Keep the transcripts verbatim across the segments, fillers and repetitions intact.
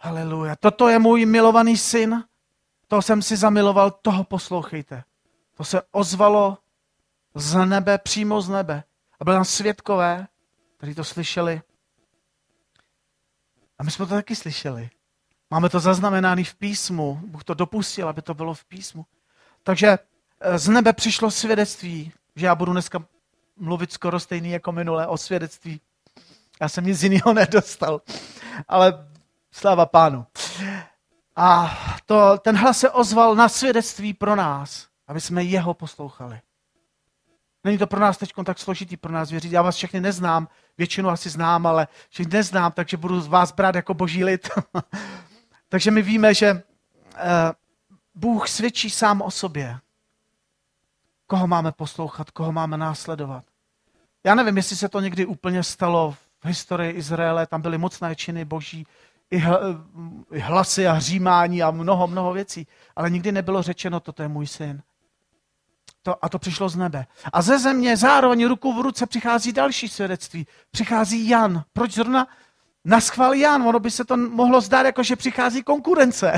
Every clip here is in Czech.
Haleluja. Toto je můj milovaný syn, toho jsem si zamiloval, toho poslouchejte. To se ozvalo z nebe, přímo z nebe. A byli tam svědkové, kteří to slyšeli. A my jsme to taky slyšeli. Máme to zaznamenané v písmu. Bůh to dopustil, aby to bylo v písmu. Takže z nebe přišlo svědectví, že já budu dneska mluvit skoro stejný jako minule o svědectví. Já jsem nic jiného nedostal, ale sláva Pánu. A to, ten hlas se ozval na svědectví pro nás, aby jsme jeho poslouchali. Není to pro nás teď tak složitý pro nás věřit. Já vás všechny neznám, většinu asi znám, ale všechny neznám, takže budu vás brát jako boží lid. Takže my víme, že Bůh svědčí sám o sobě. Koho máme poslouchat, koho máme následovat. Já nevím, jestli se to někdy úplně stalo v historii Izraele, tam byly mocné činy boží, i hlasy a hřímání a mnoho, mnoho věcí, ale nikdy nebylo řečeno, toto je můj syn. To, a to přišlo z nebe. A ze země zároveň ruku v ruce přichází další svědectví. Přichází Jan. Proč zrovna naschvál Jan? Ono by se to mohlo zdát, jako že přichází konkurence.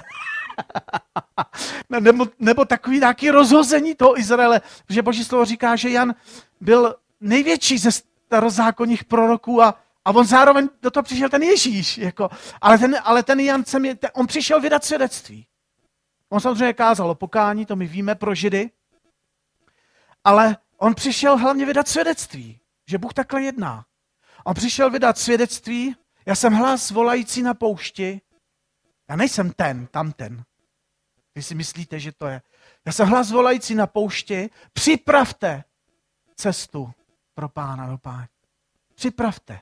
nebo, nebo takový nějaký rozhození toho Izraele. Protože Boží slovo říká, že Jan byl největší ze starozákonních proroků a, a on zároveň do toho přišel ten Ježíš. Jako, ale, ten, ale ten Jan, on přišel vydat svědectví. On samozřejmě kázal o pokání, to my víme pro Židy, ale on přišel hlavně vydat svědectví, že Bůh takhle jedná. On přišel vydat svědectví, já jsem hlas volající na poušti, já nejsem ten, tamten. Vy si myslíte, že to je. Já jsem hlas volající na poušti, připravte cestu pro Pána do Páně. Připravte.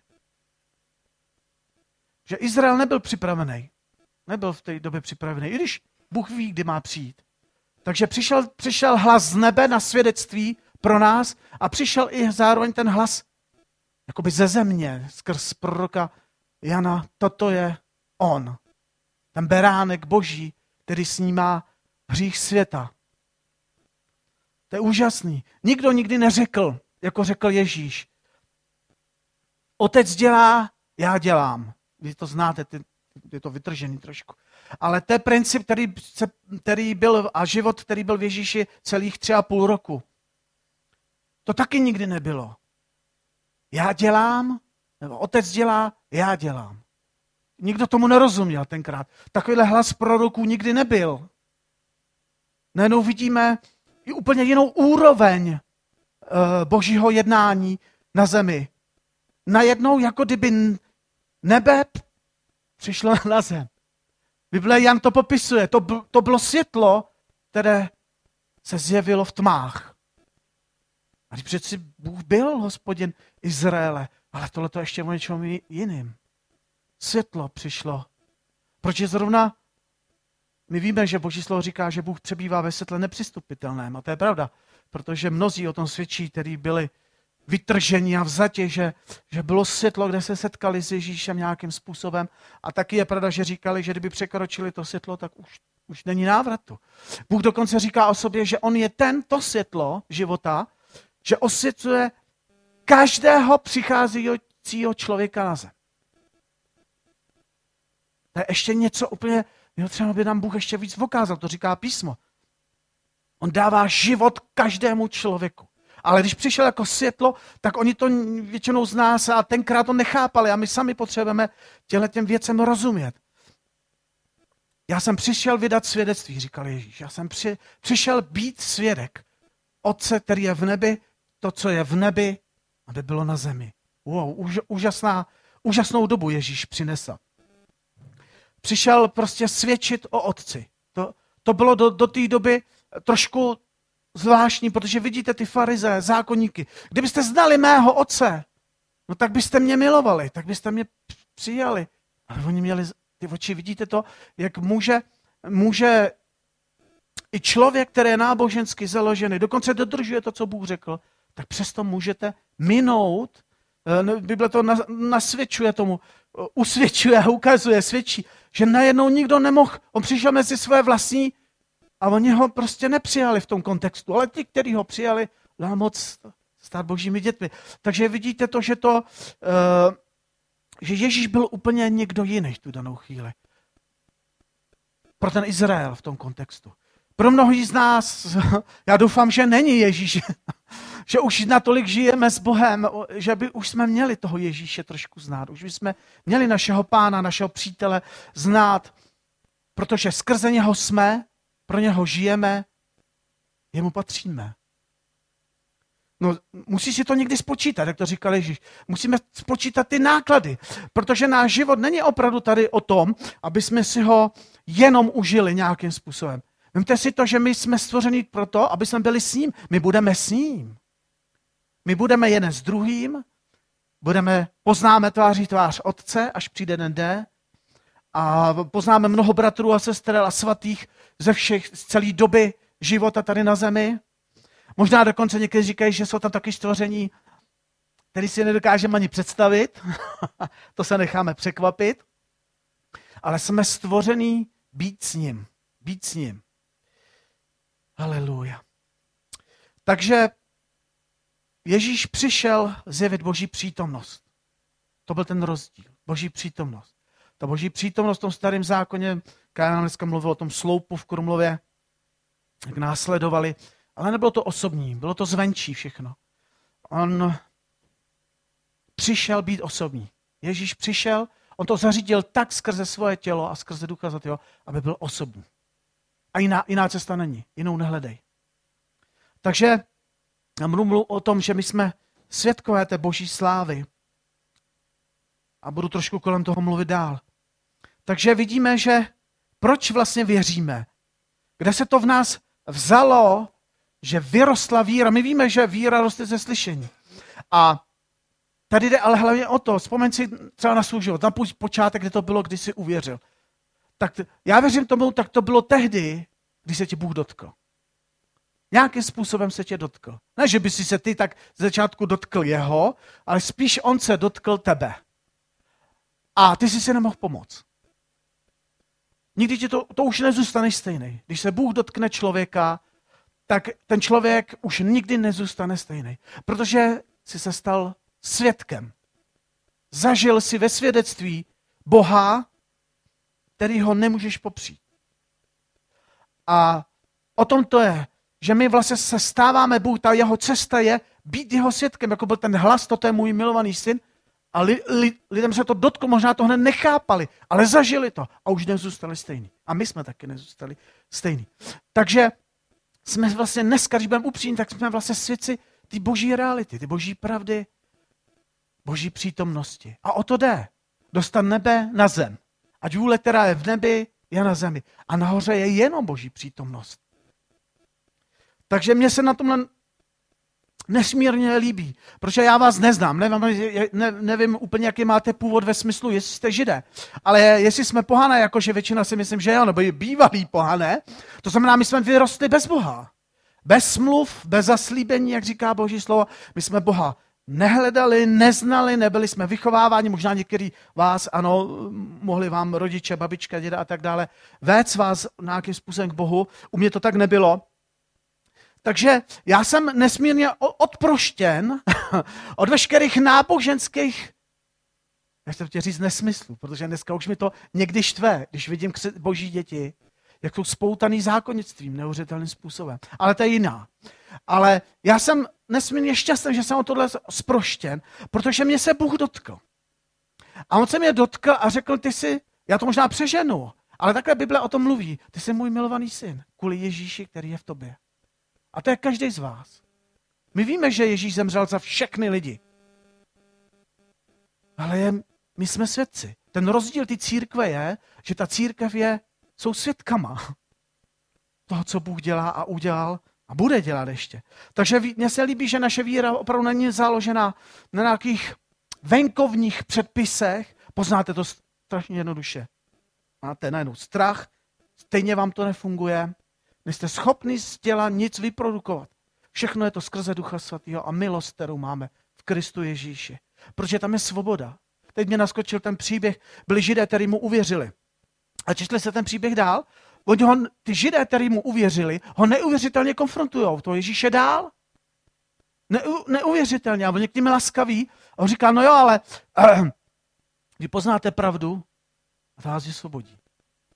Že Izrael nebyl připravený. Nebyl v té době připravený, i když Bůh ví, kdy má přijít. Takže přišel, přišel hlas z nebe na svědectví pro nás a přišel i zároveň ten hlas jakoby ze země, skrz proroka Jana. Toto je on. Ten beránek boží, který snímá hřích světa. To je úžasný. Nikdo nikdy neřekl, jako řekl Ježíš. Otec dělá, já dělám. Vy to znáte, je to vytržený trošku. Ale to je princip, který, který byl a život, který byl v Ježíši celých tři a půl roku. To taky nikdy nebylo. Já dělám, nebo otec dělá, já dělám. Nikdo tomu nerozuměl tenkrát. Takovýhle hlas proroků nikdy nebyl. Najednou vidíme i úplně jinou úroveň uh, božího jednání na zemi. Najednou, jako kdyby nebe přišlo na zem. Bible Jan to popisuje. To, to bylo světlo, které se zjevilo v tmách. A když přeci Bůh byl Hospodin Izraele, ale tohle to ještě o něčem jiným. Světlo přišlo. Proč je zrovna? My víme, že Boží slovo říká, že Bůh přebývá ve světle nepřistupitelném. A to je pravda, protože mnozí o tom svědčí, kteří byli vytržení a vzatě, že, že bylo světlo, kde se setkali s Ježíšem nějakým způsobem. A taky je pravda, že říkali, že kdyby překročili to světlo, tak už, už není návratu. Bůh dokonce říká o sobě, že on je tento světlo života, že osvětluje každého přicházejícího člověka na zem. To je ještě něco úplně, jo, třeba by nám Bůh ještě víc ukázal, to říká písmo. On dává život každému člověku. Ale když přišel jako světlo, tak oni to většinou z nás a tenkrát to nechápali a my sami potřebujeme těm věcem rozumět. Já jsem přišel vydat svědectví, říkal Ježíš. Já jsem při, přišel být svědek Otce, který je v nebi, to, co je v nebi, aby bylo na zemi. Wow, úž, úžasná, úžasnou dobu Ježíš přinesl. Přišel prostě svědčit o Otci. To, to bylo do, do té doby trošku zvláštní, protože vidíte ty farize, zákonníky. Kdybyste znali mého otce, no tak byste mě milovali, tak byste mě přijali. Ale oni měli ty oči, vidíte to, jak může, může i člověk, který je nábožensky založený, dokonce dodržuje to, co Bůh řekl, tak přesto můžete minout. Bible to nasvědčuje tomu, usvědčuje, ukazuje, svědčí, že najednou nikdo nemohl, on přišel mezi své vlastní a oni ho prostě nepřijali v tom kontextu, ale ti, kteří ho přijali, dal moc stát božími dětmi. Takže vidíte to, že, to, uh, že Ježíš byl úplně někdo jiný v tu danou chvíli. pro ten Izrael v tom kontextu. Pro mnohý z nás, já doufám, že není Ježíš, že už natolik žijeme s Bohem, že by už jsme měli toho Ježíše trošku znát. Už bychom měli našeho pána, našeho přítele znát, protože skrze něho jsme, pro něho žijeme, jemu patříme. No, musí si to někdy spočítat, jak to říkal Ježíš. Musíme spočítat ty náklady, protože náš život není opravdu tady o tom, aby jsme si ho jenom užili nějakým způsobem. Vemte si to, že my jsme stvořeni proto, aby jsme byli s ním. My budeme s ním. My budeme jeden s druhým, budeme, poznáme tváří tvář Otce, až přijde den D, a poznáme mnoho bratrů a sester a svatých ze všech, z celé doby života tady na zemi. Možná dokonce někteří říkají, že jsou tam taky stvoření, který si nedokážeme ani představit. To se necháme překvapit. Ale jsme stvoření být s ním. Být s ním. Haleluja. Takže Ježíš přišel zjevit Boží přítomnost. To byl ten rozdíl. Boží přítomnost. Ta Boží přítomnost v tom starém zákoně, Kája nám dneska mluvil o tom sloupu v Krumlově, jak následovali, ale nebylo to osobní, bylo to zvenčí všechno. On přišel být osobní. Ježíš přišel, on to zařídil tak skrze svoje tělo a skrze Ducha Svatého, aby byl osobní. A jiná, jiná cesta není, jinou nehledej. Takže já mluvím o tom, že my jsme svědkové té Boží slávy. A budu trošku kolem toho mluvit dál. Takže vidíme, že proč vlastně věříme? Kde se to v nás vzalo, že vyrostla víra? My víme, že víra roste ze slyšení. A tady jde ale hlavně o to, vzpomeň si třeba na svůj život, na počátek, kde to bylo, kdy jsi uvěřil. Tak já věřím tomu, tak to bylo tehdy, když se tě Bůh dotkl. Nějakým způsobem se tě dotkl. Ne, že by si se ty tak z začátku dotkl jeho, ale spíš on se dotkl tebe. A ty jsi si nemohl pomoct. Nikdy ti to, to už nezůstane stejný. Když se Bůh dotkne člověka, tak ten člověk už nikdy nezůstane stejný. Protože jsi se stal svědkem. Zažil si ve svědectví Boha, který ho nemůžeš popřít. A o tom to je, že my vlastně se stáváme Bůh, ta jeho cesta je být jeho svědkem, jako byl ten hlas, toto je můj milovaný syn. A li, li, lidem se to dotklo, možná to hned nechápali, ale zažili to a už nezůstali stejný. A my jsme taky nezůstali stejný. Takže jsme vlastně dneska, když budeme upřímní, tak jsme vlastně svědci ty boží reality, ty boží pravdy, boží přítomnosti. A o to jde. Dostat nebe na zem. Ať vůle, která je v nebi, je na zemi. A nahoře je jenom boží přítomnost. Takže mě se na tomhle nesmírně líbí, protože já vás neznám, nevím, ne, nevím úplně, jaký máte původ ve smyslu, jestli jste Židé, ale jestli jsme pohané, jakože většina si myslím, že jo, nebo bývalí pohané, to znamená, my jsme vyrostli bez Boha. Bez smluv, bez zaslíbení, jak říká Boží slovo, my jsme Boha nehledali, neznali, nebyli jsme vychováváni, možná některý vás, ano, mohli vám rodiče, babička, děda a tak dále, vést vás nějakým způsobem k Bohu, u mě to tak nebylo. Takže já jsem nesmírně odproštěn od veškerých náboženských, já jsem chtěl říct nesmyslu, protože dneska už mi to někdy štve, když vidím boží děti, jak jsou spoutaný zákonnictvím neuvěřitelným způsobem. Ale to je jiná. Ale já jsem nesmírně šťastný, že jsem o tohle zproštěn, protože mě se Bůh dotkl. A on se mě dotkl a řekl, ty jsi, já to možná přeženu, ale takhle Bible o tom mluví, ty jsi můj milovaný syn, kvůli Ježíši, který je v tobě. A to je každý z vás. My víme, že Ježíš zemřel za všechny lidi. Ale je, my jsme svědci. Ten rozdíl té církve je, že ta církev je, jsou svědkama toho, co Bůh dělá a udělal a bude dělat ještě. Takže mně se líbí, že naše víra opravdu není založena na nějakých venkovních předpisech. Poznáte to strašně jednoduše. Máte najednou strach, stejně vám to nefunguje. Nejste schopni z těla nic vyprodukovat. Všechno je to skrze Ducha Svatého a milost, kterou máme v Kristu Ježíši. Protože tam je svoboda. Teď mě naskočil ten příběh, byli Židé, kteří mu uvěřili. A četli se ten příběh dál? Oni ho, ty Židé, kteří mu uvěřili, ho neuvěřitelně konfrontujou. To Ježíše dál? Neu, neuvěřitelně. A oni k ním laskaví. A on říká, no jo, ale uh, vy poznáte pravdu a ta vás je svobodí.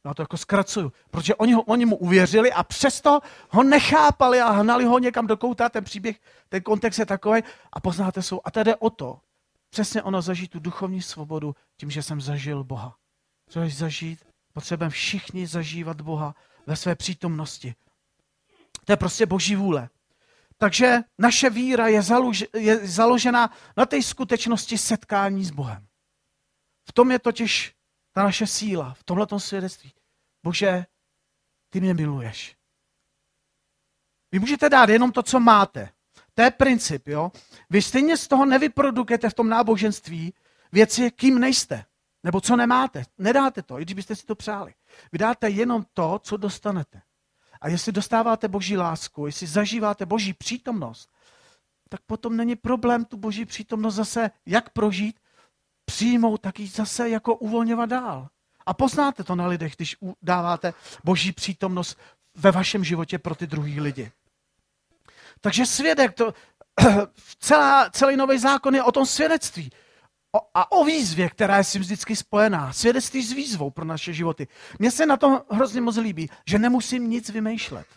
Já to jako zkracuju, protože oni, ho, oni mu uvěřili a přesto ho nechápali a hnali ho někam do kouta, ten příběh, ten kontext je takový a poznáte jsou. A tady jde o to, přesně ono zažít tu duchovní svobodu tím, že jsem zažil Boha. Co je zažít? Potřebujeme všichni zažívat Boha ve své přítomnosti. To je prostě Boží vůle. Takže naše víra je, založ, je založena na té skutečnosti setkání s Bohem. V tom je totiž ta naše síla, v tomhletom svědectví. Bože, ty mě miluješ. Vy můžete dát jenom to, co máte. To je princip, jo. Vy stejně z toho nevyprodukujete v tom náboženství věci, kým nejste. Nebo co nemáte. Nedáte to, i když byste si to přáli. Vy dáte jenom to, co dostanete. A jestli dostáváte Boží lásku, jestli zažíváte Boží přítomnost, tak potom není problém tu Boží přítomnost zase jak prožít, přijmout, tak ji zase jako uvolňovat dál. A poznáte to na lidech, když dáváte Boží přítomnost ve vašem životě pro ty druhý lidi. Takže svědek, to, celá, celý nový zákon je o tom svědectví. O, a o výzvě, která je s tím vždycky spojená. Svědectví s výzvou pro naše životy. Mně se na tom hrozně moc líbí, že nemusím nic vymýšlet.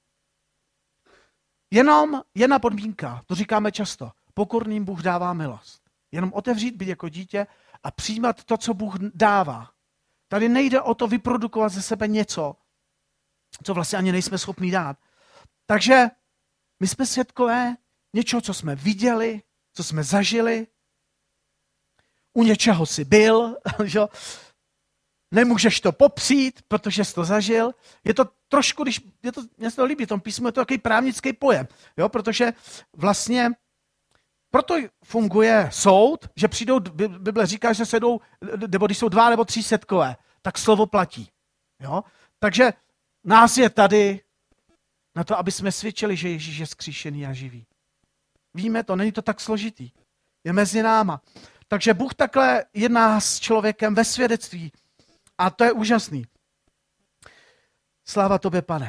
Jenom jedna podmínka, to říkáme často, pokorným Bůh dává milost. Jenom otevřít, být jako dítě a přijímat to, co Bůh dává. Tady nejde o to vyprodukovat ze sebe něco, co vlastně ani nejsme schopni dát. Takže my jsme svědkové něčeho, co jsme viděli, co jsme zažili, u něčeho jsi byl, že? Nemůžeš to popřít, protože jsi to zažil. Je to trošku, když je to, mě se to líbí, v tom písmu je to takový právnický pojem, jo? Protože vlastně proto funguje soud, že přijdou, Bible říká, že se jdou, nebo když jsou dva nebo tři svědkové, tak slovo platí. Jo? Takže nás je tady na to, aby jsme svědčili, že Ježíš je vzkříšený a živý. Víme to, není to tak složitý. Je mezi náma. Takže Bůh takhle jedná s člověkem ve svědectví. A to je úžasný. Sláva tobě, Pane.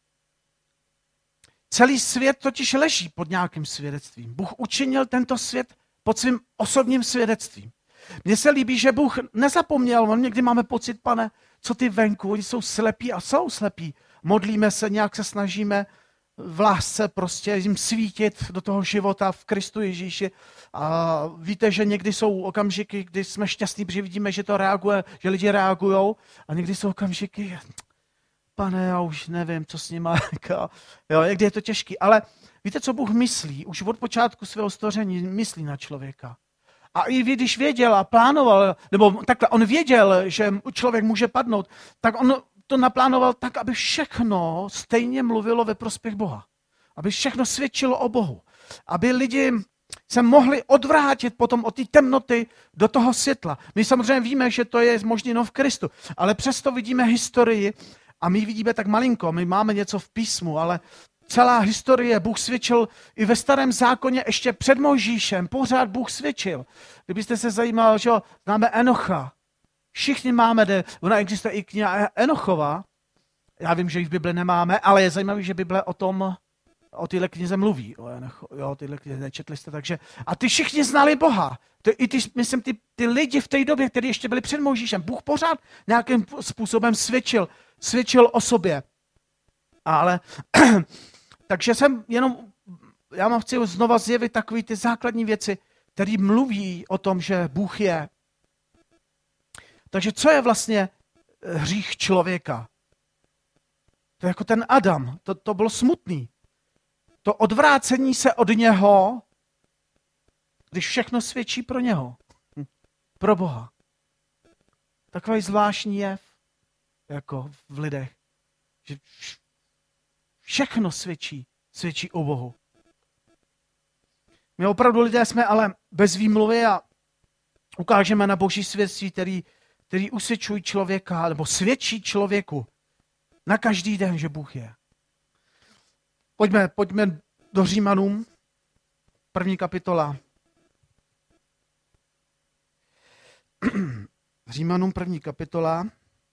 Celý svět totiž leží pod nějakým svědectvím. Bůh učinil tento svět pod svým osobním svědectvím. Mně se líbí, že Bůh nezapomněl, někdy máme pocit, Pane, co ty venku, oni jsou slepí a jsou slepí. Modlíme se, nějak se snažíme v lásce prostě jim svítit do toho života v Kristu Ježíši. A víte, že někdy jsou okamžiky, kdy jsme šťastní, protože vidíme, že to reaguje, že lidi reagujou, a někdy jsou okamžiky, Pane, já už nevím, co s nima, jo, někdy je to těžký. Ale víte, co Bůh myslí? Už od počátku svého stvoření myslí na člověka. A i když věděl a plánoval, nebo takhle, on věděl, že člověk může padnout, tak on to naplánoval tak, aby všechno stejně mluvilo ve prospěch Boha. Aby všechno svědčilo o Bohu. Aby lidi se mohli odvrátit potom od té temnoty do toho světla. My samozřejmě víme, že to je možné jenom v Kristu, ale přesto vidíme historii a my vidíme tak malinko, my máme něco v písmu, ale celá historie, Bůh svědčil i ve starém zákoně ještě před Mojžíšem, pořád Bůh svědčil. Kdybyste se zajímal, že známe Enocha, všichni máme, de, ona existuje i kniha Enochova, já vím, že ji v Bibli nemáme, ale je zajímavé, že Bible o tom, o téhle knize mluví. O Enocho, jo, tyhle knize nečetli jste, takže. A ty všichni znali Boha. To, i ty, myslím, ty, ty lidi v té době, kteří ještě byli před Mojžíšem, Bůh pořád nějakým způsobem svědčil, svědčil o sobě. Ale, takže jsem jenom, já mám chci znova zjevit takové ty základní věci, které mluví o tom, že Bůh je. Takže co je vlastně hřích člověka? To je jako ten Adam, to, to bylo smutný. To odvrácení se od něho, když všechno svědčí pro něho, pro Boha. Takový zvláštní jev, jako v lidech, že všechno svědčí, svědčí o Bohu. My opravdu lidé jsme ale bez výmluvy a ukážeme na Boží svědectví, který, který usvědčují člověka, nebo svědčí člověku na každý den, že Bůh je. Pojďme, pojďme do Římanům, první kapitola. Římanům první kapitola,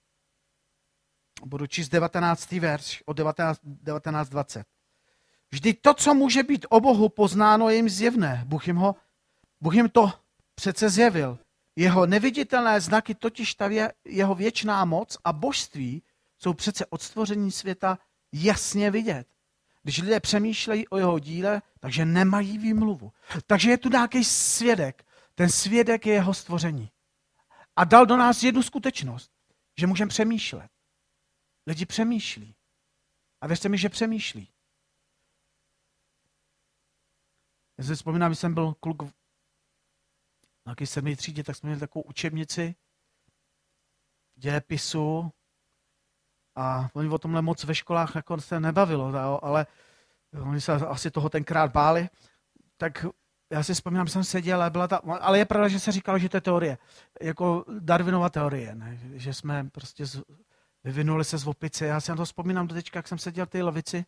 budu číst devatenáctý verš od devatenáct dvacet. Vždyť to, co může být o Bohu poznáno, je jim zjevné. Bůh jim, ho, Bůh jim to přece zjevil. Jeho neviditelné znaky, totiž ta jeho věčná moc a božství, jsou přece od stvoření světa jasně vidět. Když lidé přemýšlejí o jeho díle, takže nemají výmluvu. Takže je tu nějaký svědek. Ten svědek je jeho stvoření. A dal do nás jednu skutečnost, že můžeme přemýšlet. Lidi přemýšlí. A věřte mi, že přemýšlí. Já si vzpomínám, když jsem byl kluk v nějaké sedmé třídě, tak jsme měli takovou učebnici dějepisu a oni o tomhle moc ve školách jako se nebavilo, ale oni se asi toho tenkrát báli. Tak já si vzpomínám, že jsem seděl, ale, byla ta, ale je pravda, že se říkalo, že to je teorie, jako Darwinova teorie, ne? Že jsme prostě z, vyvinuli se z opice. Já si na to vzpomínám do teďka, jak jsem seděl v té lavici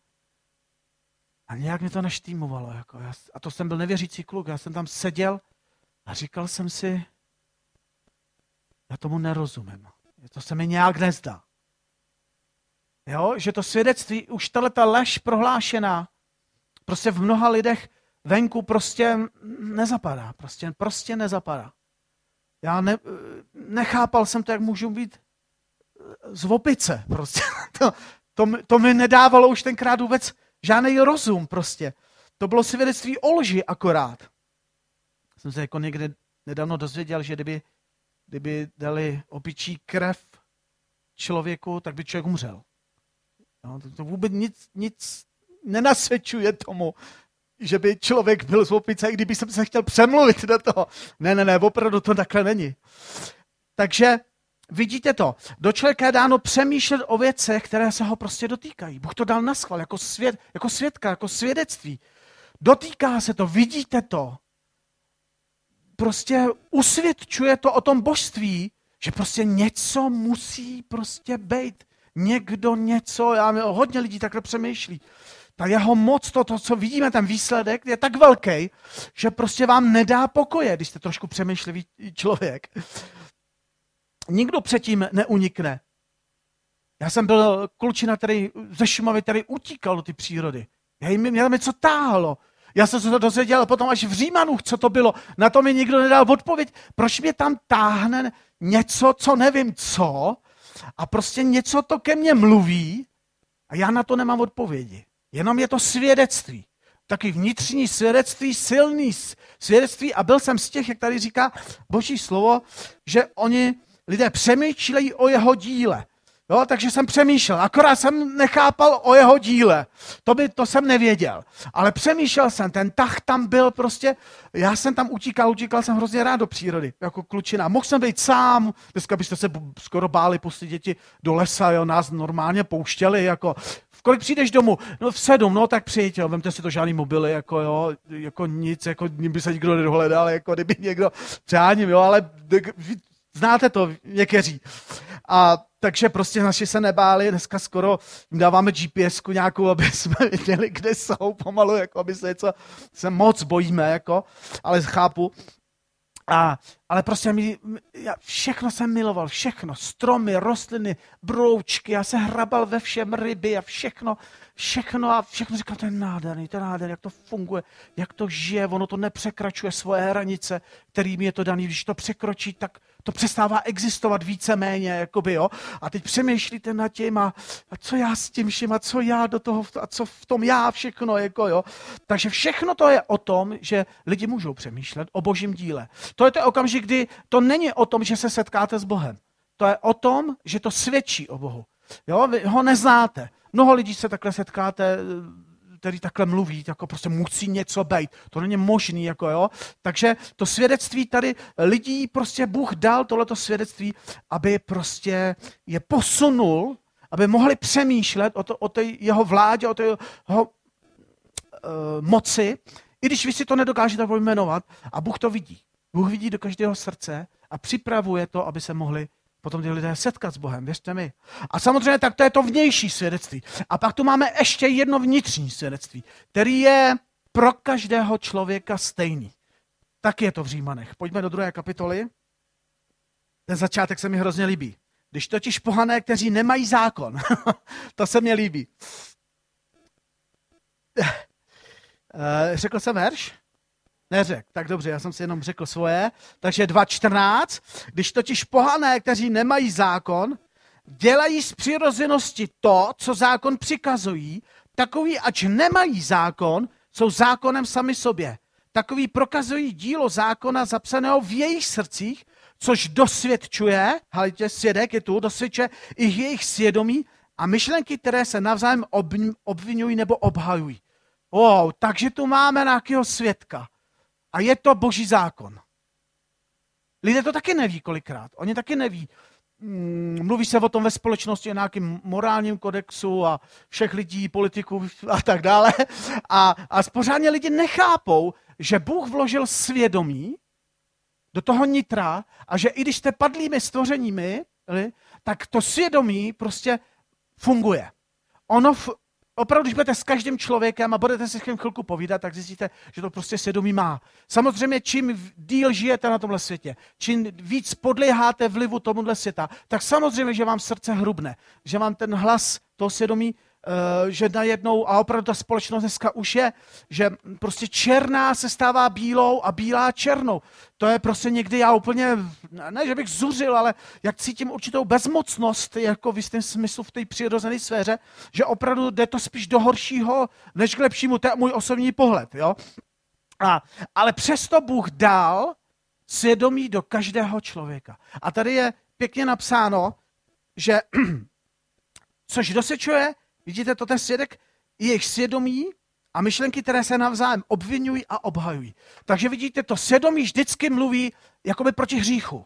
a nějak mě to naštýmovalo. Jako já, a to jsem byl nevěřící kluk, já jsem tam seděl a říkal jsem si, já tomu nerozumím. To se mi nějak nezdá. Jo? Že to svědectví, už tato lež prohlášená, prostě v mnoha lidech venku prostě nezapadá. Prostě, prostě nezapadá. Já ne, nechápal jsem to, jak můžu být z opice. Prostě. To, to, to mi nedávalo už tenkrát vůbec žádný rozum. Prostě. To bylo svědectví o lži akorát. Jsem se jako někde nedávno dozvěděl, že kdyby, kdyby dali opičí krev člověku, tak by člověk umřel. No, to, to vůbec nic, nic nenasvědčuje tomu, že by člověk byl z opice, i kdyby jsem se chtěl přemluvit do toho. Ne, ne, ne, opravdu to takhle není. Takže vidíte to, do člověka je dáno přemýšlet o věcech, které se ho prostě dotýkají. Bůh to dal na schvál, jako, svět, jako svědka, jako svědectví. Dotýká se to, vidíte to. Prostě usvědčuje to o tom božství, že prostě něco musí prostě být. Někdo něco, já mě, hodně lidí takhle přemýšlí. Ta jeho moc, to, to, co vidíme, ten výsledek, je tak velký, že prostě vám nedá pokoje, když jste trošku přemýšlivý člověk. Nikdo předtím neunikne. Já jsem byl klučina, který ze Šumavy, který utíkal do ty přírody. Já jim, mě tam něco táhlo. Já jsem se to dozvěděl potom až v Římanůch, co to bylo. Na to mi nikdo nedal odpověď. Proč mě tam táhne něco, co nevím co, a prostě něco to ke mně mluví a já na to nemám odpovědi. Jenom je to svědectví. Taky vnitřní svědectví, silný svědectví a byl jsem z těch, jak tady říká Boží slovo, že oni, lidé přemýšlejí o jeho díle. Jo, takže jsem přemýšlel, akorát jsem nechápal o jeho díle. To, by, to jsem nevěděl. Ale přemýšlel jsem, ten tah tam byl prostě, já jsem tam utíkal, utíkal jsem hrozně rád do přírody, jako klučina. Mohl jsem být sám, dneska byste se skoro báli pustit děti do lesa, jo, nás normálně pouštěli, jako, v kolik přijdeš domů? No v sedm, no tak přijď, jo, vemte si to žádný mobily, jako jo, jako nic, jako by se nikdo nedohledal, jako kdyby někdo, přáním, jo, ale znáte to někteří. A takže prostě naši se nebáli, dneska skoro jim dáváme G P S ku nějakou, aby jsme viděli, kde jsou pomalu, jako aby se něco, se moc bojíme, jako, ale chápu. A, ale prostě mi, já všechno jsem miloval, všechno, stromy, rostliny, broučky, já se hrabal ve všem, ryby a všechno, všechno a všechno říkal, to je nádherný, to je nádherný, jak to funguje, jak to žije, ono to nepřekračuje svoje hranice, kterým je to daný, když to překročí, tak to přestává existovat víceméně, jakoby, jo. A teď přemýšlíte nad tím a, a co já s tím vším a co já do toho, a co v tom já všechno, jako, jo. Takže všechno to je o tom, že lidi můžou přemýšlet o Božím díle. To je to okamžik, kdy to není o tom, že se setkáte s Bohem. To je o tom, že to svědčí o Bohu. Jo, vy ho neznáte. Mnoho lidí se takhle setkáte, který takhle mluví, jako prostě musí něco být. To není možný, jako jo. Takže to svědectví tady lidí prostě Bůh dal tohleto svědectví, aby prostě je posunul, aby mohli přemýšlet o, to, o té jeho vládě, o té jeho uh, moci, i když vy si to nedokážete pojmenovat. A Bůh to vidí. Bůh vidí do každého srdce a připravuje to, aby se mohli potom ty lidé setkat s Bohem, věřte mi. A samozřejmě tak to je to vnější svědectví. A pak tu máme ještě jedno vnitřní svědectví, který je pro každého člověka stejný. Tak je to v Římanech. Pojďme do druhé kapitoly. Ten začátek se mi hrozně líbí. Když totiž pohané, kteří nemají zákon, to se mně líbí. Řekl jsem verš? Neřek. Tak dobře, já jsem si jenom řekl svoje. Takže dva čtrnáct. Když totiž pohané, kteří nemají zákon, dělají z přirozenosti to, co zákon přikazují, takový, ač nemají zákon, jsou zákonem sami sobě. Takový prokazují dílo zákona zapsaného v jejich srdcích, což dosvědčuje, hledajte, svědek je tu, dosvědčuje i jejich svědomí a myšlenky, které se navzájem obvinují nebo obhajují. Wow, takže tu máme nějakého svědka. A je to boží zákon. Lidé to taky neví kolikrát. Oni taky neví. Mluví se o tom ve společnosti o nějakém morálním kodexu a všech lidí, politiků a tak dále. A, a pořádně lidi nechápou, že Bůh vložil svědomí do toho nitra a že i když jste padlými stvořeními, tak to svědomí prostě funguje. Ono f- opravdu, když budete s každým člověkem a budete si s tím chvilku povídat, tak zjistíte, že to prostě svědomí má. Samozřejmě, čím díl žijete na tomhle světě, čím víc podléháte vlivu tomuhle světa, tak samozřejmě, že vám srdce hrubne, že vám ten hlas toho svědomí, uh, že najednou, a opravdu ta společnost dneska už je, že prostě černá se stává bílou a bílá černou. To je prostě někdy já úplně, ne, že bych zuřil, ale jak cítím určitou bezmocnost, jako v jistém smyslu v té přirozené sféře, že opravdu jde to spíš do horšího, než k lepšímu. To je můj osobní pohled. Jo? A, ale přesto Bůh dal svědomí do každého člověka. A tady je pěkně napsáno, že což dosvědčuje, vidíte, to ten svědek, jejich svědomí a myšlenky, které se navzájem obvinují a obhajují. Takže vidíte, to svědomí vždycky mluví jakoby proti hříchu.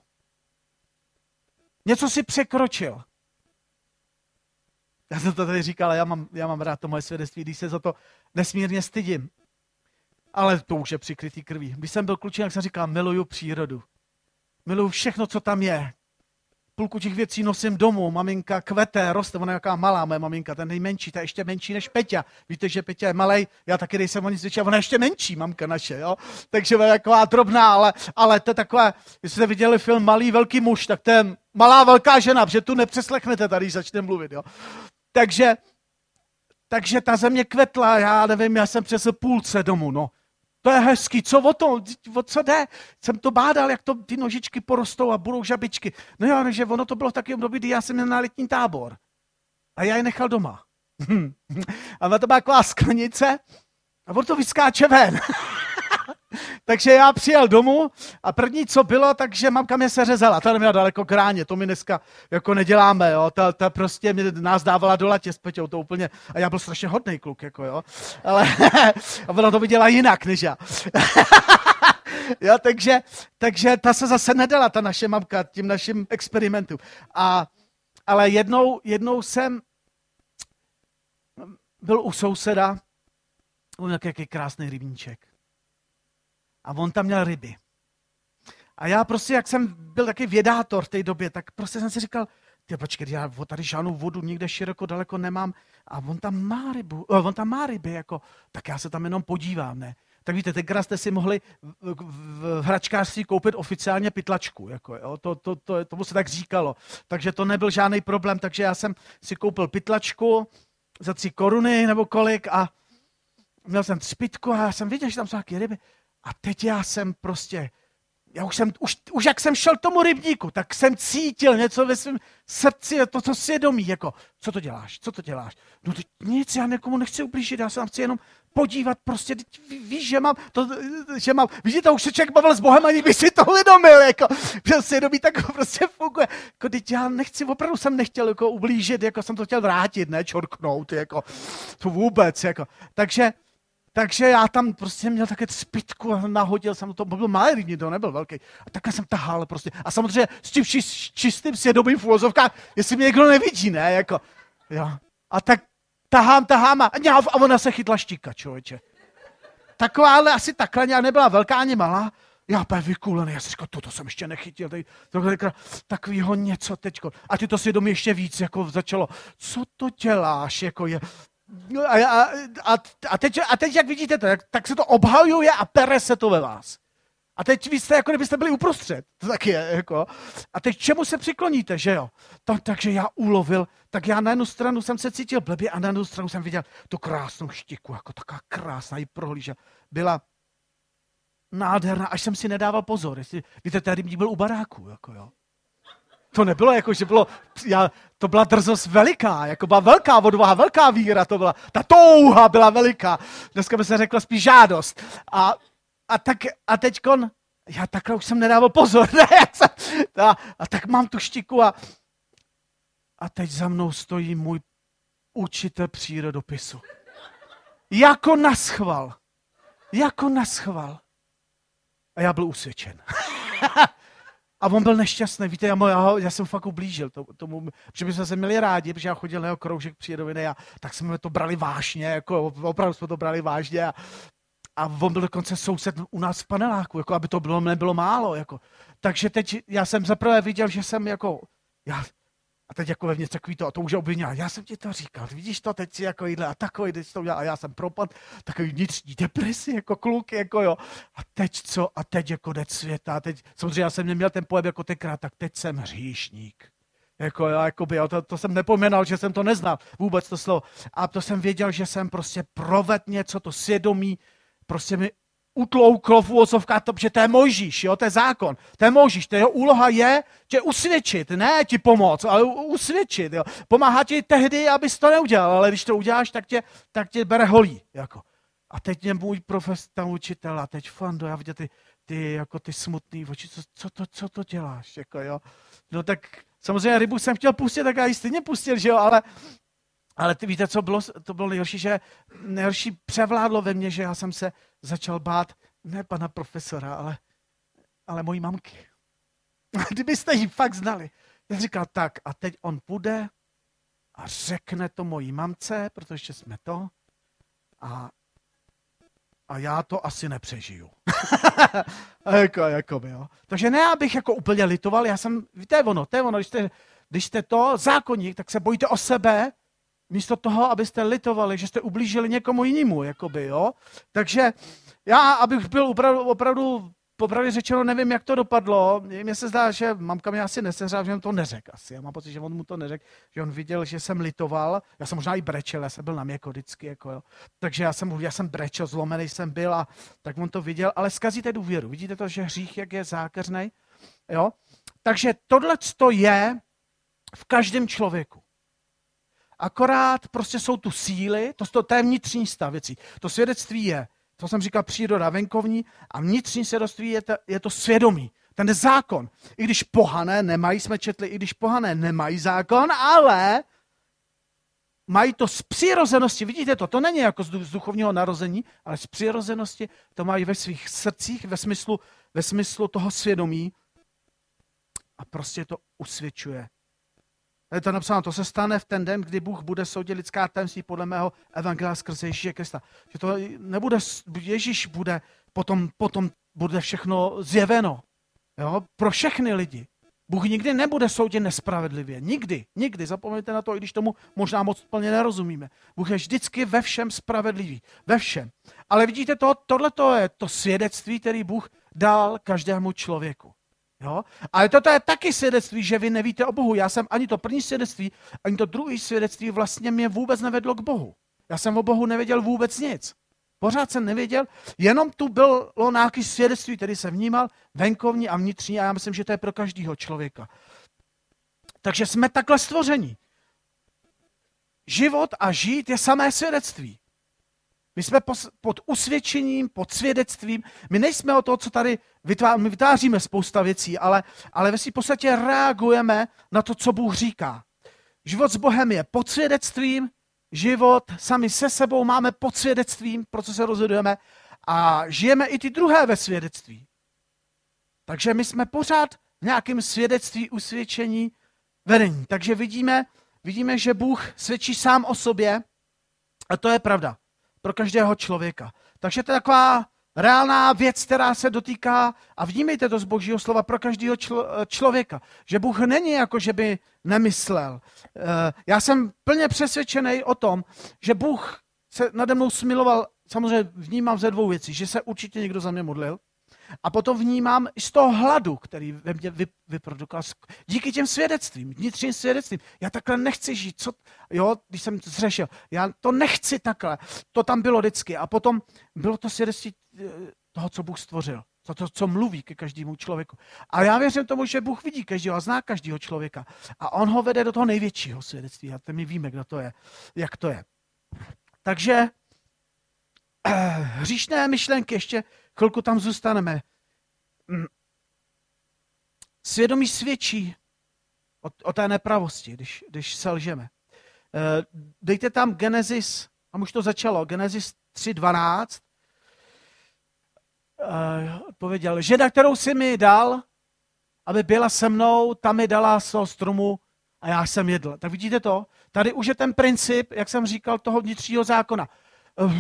Něco si překročil. Já jsem to tady říkal, já mám, já mám rád to moje svědectví, když se za to nesmírně stydím. Ale to už je přikrytý krví. Když jsem byl klučin, jak jsem říkal, miluju přírodu. Miluju všechno, co tam je. Půlku těch věcí nosím domů, maminka kvete, roste, ona je jaká malá moje maminka, ten nejmenší, ta je ještě menší než Peťa. Víte, že Peťa je malej, já taky nejsem o nic větší, ona je ještě menší, mamka naše, jo. Takže je taková drobná, ale, ale to je takové, jestli jste viděli film Malý velký muž, tak to je malá velká žena, protože tu nepřeslechnete tady, když začne mluvit, jo. Takže, takže ta země kvetla, já nevím, já jsem přes půlce domů, no. To je hezký, co o to, o co jde? Jsem to bádal, jak to ty nožičky porostou a budou žabičky. No jo, že ono to bylo v takovém období, kdy já jsem měl na letní tábor. A já je nechal doma. A to byla taková sklenice a on to vyskáče ven. Takže já přijel domů a první, co bylo, takže mamka mě se řezala. Ta neměla daleko k ráně, to my dneska jako neděláme, jo. Ta, ta prostě mě, nás dávala do latě s Peťou, to úplně, a já byl strašně hodnej kluk, jako jo. Ale a ona to viděla jinak, než já. Jo, takže, takže ta se zase nedala, ta naše mamka, tím našim experimentům. A, ale jednou, jednou jsem byl u souseda, on měl jaký krásný rybníček. A on tam měl ryby. A já prostě, jak jsem byl taky vědátor v té době, tak prostě jsem si říkal, ty počkej, já tady žádnou vodu nikde široko daleko nemám a on tam má rybu, on tam má ryby, jako, tak já se tam jenom podívám, ne? Tak víte, tenkrát jste si mohli v, v hračkářství koupit oficiálně pytlačku, jako, jo? To, to, to, tomu se tak říkalo. Takže to nebyl žádný problém, takže já jsem si koupil pytlačku za tři koruny nebo kolik a měl jsem třpitku a já jsem viděl, že tam jsou nějaké ryby. A teď já jsem prostě, já už jsem, už, už jak jsem šel tomu rybníku, tak jsem cítil něco ve svém srdci, to, co svědomí, jako, co to děláš, co to děláš? No teď nic, já někomu nechci ublížit, já se tam chci jenom podívat, prostě, ví, víš, že mám, to, že mám, vidíte, už se člověk bavil s Bohem, ani by si to uvědomil, jako, že svědomí tak prostě funguje, jako, teď já nechci, opravdu jsem nechtěl, jako, ublížit, jako, jsem to chtěl vrátit, ne, čorknout, jako, to vůbec, jako, takže, Takže já tam prostě měl také třpitku a nahodil jsem to, byl malý rybník, to nebyl velký. A takhle jsem tahal prostě. A samozřejmě s tím čistým svědomím v uvozovkách, jestli mě někdo nevidí, ne, jako, jo. A tak tahám, tahám a, a ona se chytla štíka, člověče. Taková, ale asi takhle nějak nebyla velká ani malá. Já úplně vykulený, já si říkal, toto jsem ještě nechytil, tady, takovýho něco teďko. A ty to svědomí ještě víc, jako začalo, co to děláš, jako je... A, a, a, a, teď, a teď, jak vidíte to, jak, tak se to obhajuje a pere se to ve vás. A teď vy jste, jako kdybyste byli uprostřed. To taky je, jako. A teď čemu se přikloníte, že jo? To, takže já ulovil, tak já na jednu stranu jsem se cítil blbě a na jednu stranu jsem viděl tu krásnou štiku, jako taková krásná, ji prohlížel. Byla nádherná, až jsem si nedával pozor. Jestli, víte, tady byl u baráku, jako jo. To nebylo jako, že bylo, já, to byla drzost veliká, jako byla velká odvaha, velká víra, to byla, ta touha byla veliká. Dneska by se řekla spíš žádost. A, a, tak, a teďkon, já takhle už jsem nedával pozor, ne, já jsem, a, a tak mám tu štiku a, a teď za mnou stojí můj učitel přírodopisu. Jako naschval. Jako naschval. A já byl usvědčen. A on byl nešťastný, víte, já, já, já jsem fakt ublížil tomu, že bychom se měli rádi, protože já chodil na jeho kroužek přírodoviny a tak jsme to brali vážně, jako opravdu jsme to brali vážně a, a on byl dokonce soused u nás v paneláku, jako aby to bylo, nebylo málo, jako. Takže teď já jsem zaprvé viděl, že jsem jako, já, a teď jako vevnitř takový to, a to už je obvinil, já jsem ti to říkal, vidíš to, teď si jako jídle a takový, teď to udělal, a já jsem propad, takový vnitřní depresi, jako kluk, jako jo. A teď co, a teď jako konec světa, a teď, samozřejmě já jsem neměl ten pojem jako tenkrát, tak teď jsem hříšník. Jako jo, jakoby, jo, to, to jsem nepomínal, že jsem to neznal, vůbec to slovo. A to jsem věděl, že jsem prostě provedl něco, to svědomí, prostě mi utlouklo v úvozovkách, že to je Mojžíš, jo, to je zákon, to je Mojžíš, to jeho úloha je tě usvědčit, ne ti pomoct, ale usvědčit, jo. Pomáhá ti tehdy, abys to neudělal, ale když to uděláš, tak tě, tak tě bere holí, jako. A teď je můj profesor, učitel, a teď Fando, já viděl ty, ty, jako ty smutný oči, co, co, to, co to děláš, jako jo. No tak samozřejmě rybu jsem chtěl pustit, tak já ji stejně pustil, že jo, ale Ale ty víte, co bylo, to bylo nejhorší, že nejhorší převládlo ve mně, že já jsem se začal bát ne pana profesora, ale, ale mojí mamky. Kdybyste ji fakt znali. Já říkal tak, a teď on půjde a řekne to mojí mamce, protože jsme to, a, a já to asi nepřežiju. jako, jako by, jo. Takže ne, abych jako úplně litoval, já jsem, víte, ono, to je ono, když jste, když jste to zákonník, tak se bojíte o sebe, místo toho, abyste litovali, že jste ublížili někomu jinému, jakoby, jo. Takže já, abych byl opravdu, opravdu popravdě řečeno, nevím, jak to dopadlo. Mně se zdá, že mamka mě asi neseřela, že on to neřekl asi. Já mám pocit, že on mu to neřekl, že on viděl, že jsem litoval. Já jsem možná i brečel, já jsem byl na měko vždycky, jako, jo. Takže já jsem, já jsem brečel, zlomený jsem byl a tak on to viděl, ale zkazíte důvěru. Vidíte to, že hřích, jak je zákeřnej, jo. Takže tohleto je v každém člověku. Akorát prostě jsou tu síly, to, to je vnitřní stav věcí. To svědectví je, to jsem říkal, příroda venkovní, a vnitřní svědectví je to, je to svědomí, ten zákon. I když pohané nemají, jsme četli, i když pohané nemají zákon, ale mají to z přirozenosti, vidíte to, to není jako z duchovního narození, ale z přirozenosti to mají ve svých srdcích, ve smyslu, ve smyslu toho svědomí a prostě to usvědčuje. Je to napsáno, to se stane v ten den, kdy Bůh bude soudit lidská tajemství podle mého evangelia skrze Ježíše Krista. Že to nebude, Ježíš bude, potom, potom bude všechno zjeveno. Jo? Pro všechny lidi. Bůh nikdy nebude soudit nespravedlivě. Nikdy, nikdy. Zapomeňte na to, i když tomu možná moc plně nerozumíme. Bůh je vždycky ve všem spravedlivý. Ve všem. Ale vidíte, to, tohleto je to svědectví, který Bůh dal každému člověku. Jo? Ale toto je taky svědectví, že vy nevíte o Bohu. Já jsem ani to první svědectví, ani to druhé svědectví vlastně mě vůbec nevedlo k Bohu. Já jsem o Bohu nevěděl vůbec nic. Pořád jsem nevěděl, jenom tu bylo nějaké svědectví, který jsem vnímal, venkovní a vnitřní, a já myslím, že to je pro každého člověka. Takže jsme takhle stvoření. Život a žít je samé svědectví. My jsme pod usvědčením, pod svědectvím. My nejsme o to, co tady vytváříme. My vytváříme spousta věcí, ale, ale ve svým podstatě reagujeme na to, co Bůh říká. Život s Bohem je pod svědectvím, život sami se sebou máme pod svědectvím, pro co se rozhodujeme, a žijeme i ty druhé ve svědectví. Takže my jsme pořád v nějakém svědectví, usvědčení, vedení. Takže vidíme, vidíme, že Bůh svědčí sám o sobě, a to je pravda. Pro každého člověka. Takže to je taková reálná věc, která se dotýká, a vnímejte to z Božího slova, pro každého člo, člověka. Že Bůh není jako, že by nemyslel. Já jsem plně přesvědčený o tom, že Bůh se nade mnou smiloval, samozřejmě vnímám ze dvou věcí, že se určitě někdo za mě modlil, a potom vnímám i z toho hladu, který ve mně vyprodukoval díky těm svědectvím, vnitřním svědectvím. Já takhle nechci žít, co, jo, když jsem zřešil, já to nechci takhle. To tam bylo vždycky. A potom bylo to svědectví, toho, co Bůh stvořil. To, to, co mluví ke každému člověku. A já věřím tomu, že Bůh vidí každého a zná každého člověka. A on ho vede do toho největšího svědectví. A to my víme, kdo to je, jak to je. Takže eh, hříšné myšlenky, ještě chvilku tam zůstaneme. Svědomí svědčí o, o té nepravosti, když, když selžeme. Eh, dejte tam Genesis, a už to začalo, Genesis tři dvanáct. Uh, odpověděl, žena, kterou jsi mi dal, aby byla se mnou, ta mi dala z toho stromu a já jsem jedl. Tak vidíte to? Tady už je ten princip, jak jsem říkal, toho vnitřního zákona. Uh,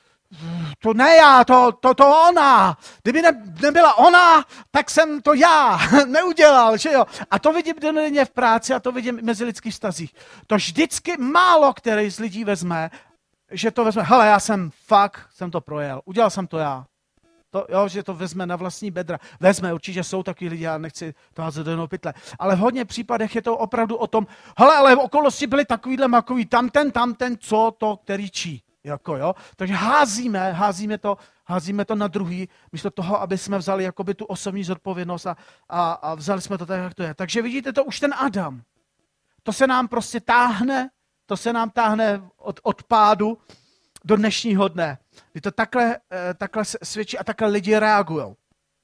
to ne já, to, to, to ona. Kdyby ne, nebyla ona, tak jsem to já neudělal, že jo? A to vidím denně v práci a to vidím mezi lidských vztazích. To vždycky málo který z lidí vezme, že to vezme, hele, já jsem fakt, jsem to projel, udělal jsem to já. To, jo, že to vezme na vlastní bedra. Vezme, určitě jsou takový lidi, já nechci to házet do jednoho pytle. Ale v hodně případech je to opravdu o tom, hele, ale v okolnosti byly takovýhle makový, tamten, tamten, co to, který čí. Jako, jo? Takže házíme, házíme to, házíme to na druhý, místo toho, aby jsme vzali jakoby tu osobní zodpovědnost a, a, a vzali jsme to tak, jak to je. Takže vidíte, to už ten Adam. To se nám prostě táhne, to se nám táhne od, od pádu do dnešního dne. Kdy to takhle, takhle svědčí a takhle lidi reagují.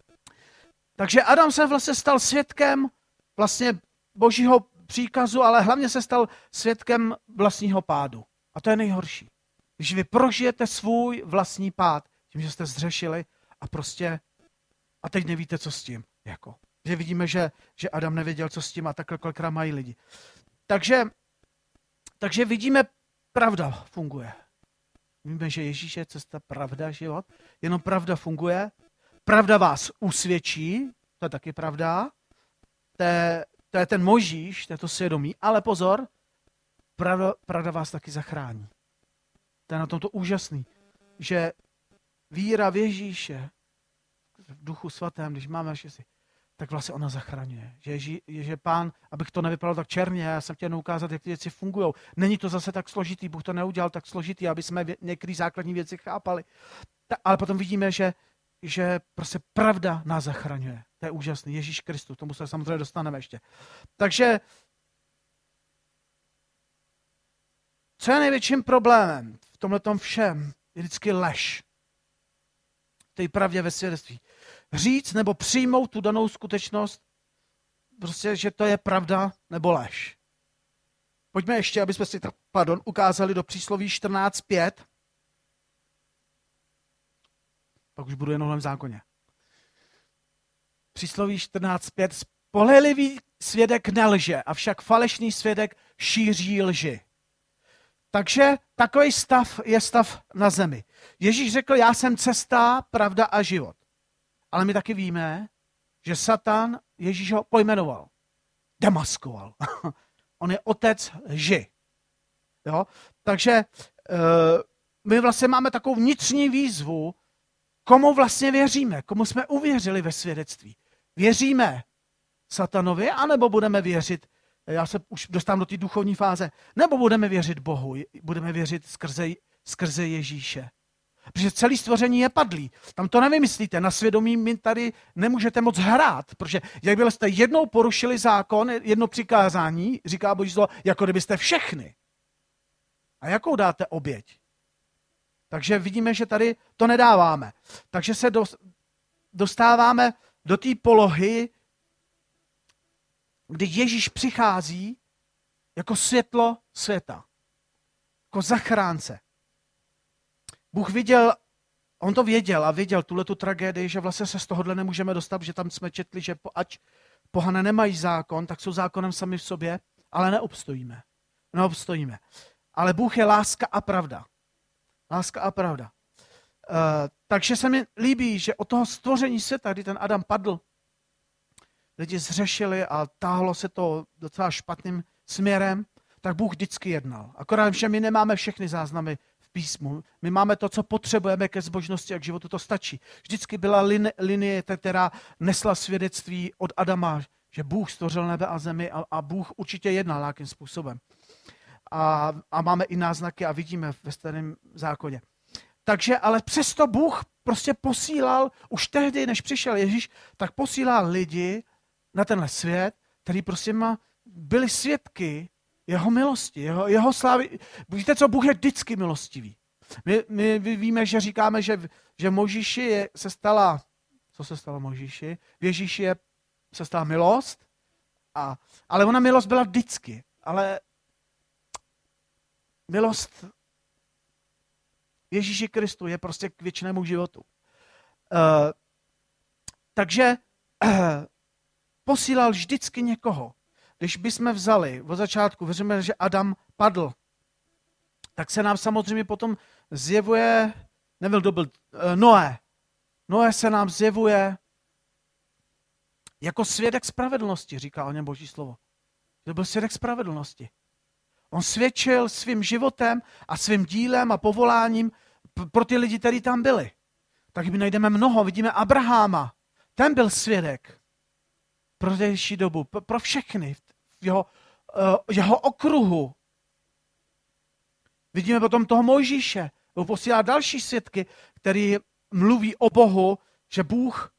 Takže Adam se vlastně stal svědkem vlastně božího příkazu, ale hlavně se stal svědkem vlastního pádu. A to je nejhorší. Když vy prožijete svůj vlastní pád, tím, že jste zřešili a prostě a teď nevíte, co s tím. Jako. Že vidíme, že, že Adam nevěděl, co s tím a takhle kolikrát mají lidi. Takže, takže vidíme, pravda funguje. Víme, že Ježíš je cesta, pravda, život. Jenom pravda funguje. Pravda vás usvědčí, to je taky pravda. To je, to je ten Mojžíš, to je to svědomí. Ale pozor, pravda, pravda vás taky zachrání. To je na tomto úžasný, že víra v Ježíše, v Duchu Svatém, když máme štěstí, tak vlastně ona zachraňuje. Že, Ježí, že Pán, abych to nevypadalo tak černě, já jsem chtěl ukázat, jak ty věci fungují. Není to zase tak složitý, Bůh to neudělal tak složitý, aby jsme některé základní věci chápali. Ta, ale potom vidíme, že, že prostě pravda nás zachraňuje. To je úžasný. Ježíš Kristus, tomu se samozřejmě dostaneme ještě. Takže, co je největším problémem v tomhletom všem, je vždycky lež. Té pravdě ve svědectví. Říct nebo přijmout tu danou skutečnost, prostě, že to je pravda nebo lež. Pojďme ještě, aby jsme si to, pardon, ukázali do přísloví čtrnáct pět. Pak už budu jenom v zákoně. Přísloví čtrnáct pět. Spolehlivý svědek nelže, avšak falešný svědek šíří lži. Takže takový stav je stav na zemi. Ježíš řekl, já jsem cesta, pravda a život. Ale my taky víme, že Satan Ježíš ho pojmenoval. Demaskoval. On je otec lži. Jo? Takže uh, my vlastně máme takovou vnitřní výzvu, komu vlastně věříme, komu jsme uvěřili ve svědectví. Věříme Satanovi, anebo budeme věřit, já se už dostávám do té duchovní fáze, nebo budeme věřit Bohu, budeme věřit skrze, skrze Ježíše. Protože celé stvoření je padlý. Tam to nevymyslíte. Na svědomí mi tady nemůžete moc hrát, protože jakmile jste jednou porušili zákon, jedno přikázání, říká Boží slovo, jako kdybyste všechny. A jakou dáte oběť? Takže vidíme, že tady to nedáváme. Takže se dostáváme do té polohy, kdy Ježíš přichází jako světlo světa. Jako zachránce. Bůh viděl, on to věděl a viděl tuhletu tragédii, že vlastně se z tohohle nemůžeme dostat, že tam jsme četli, že ač pohané nemají zákon, tak jsou zákonem sami v sobě, ale neobstojíme. Neobstojíme. Ale Bůh je láska a pravda. Láska a pravda. Uh, takže se mi líbí, že od toho stvoření světa, kdy ten Adam padl, lidi zřešili a táhlo se to docela špatným směrem, tak Bůh vždycky jednal. Akorát, že my nemáme všechny záznamy v písmu. My máme to, co potřebujeme ke zbožnosti a k životu, to stačí. Vždycky byla line, linie, která nesla svědectví od Adama, že Bůh stvořil nebe a zemi a, a Bůh určitě jednal nějakým způsobem. A, a máme i náznaky a vidíme ve starém zákoně. Takže, ale přesto Bůh prostě posílal, už tehdy, než přišel Ježíš, tak posílal lidi na tenhle svět, který prostě má, byli svědky jeho milosti, jeho, jeho slávy. Víte co, Bůh je vždycky milostivý. My, my víme, že říkáme, že, že Mojžíši je, se stala, co se stalo Mojžíši? V Ježíši je, se stala milost, a, ale ona milost byla vždycky. Ale milost Ježíši Kristu je prostě k věčnému životu. Uh, takže uh, posílal vždycky někoho. Když bychom vzali od začátku, věříme, že Adam padl, tak se nám samozřejmě potom zjevuje, nevím, kdo byl, uh, Noé. Noé se nám zjevuje jako svědek spravedlnosti, říká o něm Boží slovo. To byl svědek spravedlnosti. On svědčil svým životem a svým dílem a povoláním pro ty lidi, kteří tam byli. Tak my najdeme mnoho. Vidíme Abraháma. Ten byl svědek pro delší dobu, pro všechny v jeho, uh, jeho okruhu. Vidíme potom toho Mojžíše. On posílá další svědky, který mluví o Bohu, že Bůh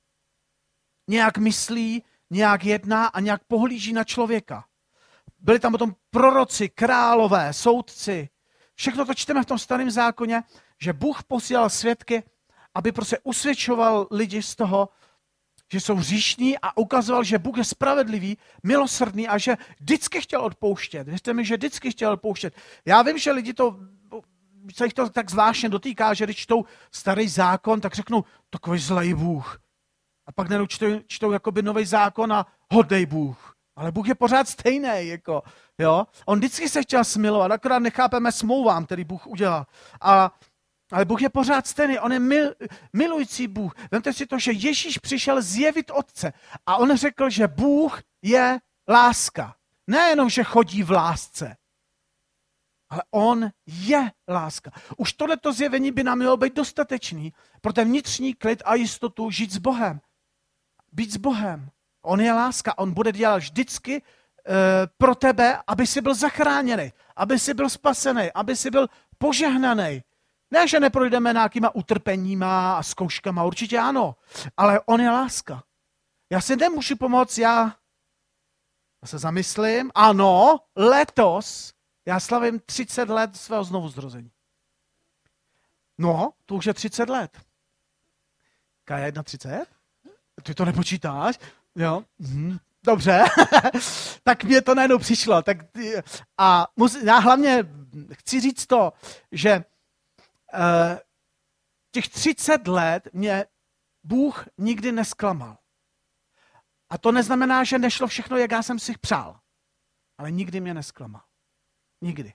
nějak myslí, nějak jedná a nějak pohlíží na člověka. Byli tam potom proroci, králové, soudci. Všechno to čteme v tom starém zákoně, že Bůh posílal svědky, aby prostě usvědčoval lidi z toho, že jsou hříšní a ukazoval, že Bůh je spravedlivý, milosrdný a že vždycky chtěl odpouštět. Věřte mi, že vždycky chtěl odpouštět. Já vím, že lidi to, se jich to tak zvláštně dotýká, že když čtou starý zákon, tak řeknou, takový zlej Bůh. A pak najednou čtou, čtou jakoby nový zákon a hodnej Bůh. Ale Bůh je pořád stejný, jako, jo. On vždycky se chtěl smilovat, akorát nechápeme smlouvám, který Bůh udělal. A, ale Bůh je pořád stejný, on je mil, milující Bůh. Vemte si to, že Ježíš přišel zjevit Otce a on řekl, že Bůh je láska. Nejenom, že chodí v lásce, ale on je láska. Už tohleto zjevení by nám mělo být dostatečný pro ten vnitřní klid a jistotu žít s Bohem. Být s Bohem. On je láska, on bude dělat vždycky uh, pro tebe, aby jsi byl zachráněný, aby jsi byl spasený, aby jsi byl požehnaný. Ne, že neprojdeme nějakýma utrpeníma a zkouškama, určitě ano, ale on je láska. Já si nemůžu pomoct, já, já se zamyslím, ano, letos já slavím třicet let svého znovuzrození. No, to už je třicet let. Kaja je třicet jedna? Ty to nepočítáš? Jo, mhm. Dobře, tak mě to najednou přišlo. Tak, a mus, já hlavně chci říct to, že uh, těch třicet let mě Bůh nikdy nesklamal. A to neznamená, že nešlo všechno, jak já jsem si přál. Ale nikdy mě nesklamal. Nikdy.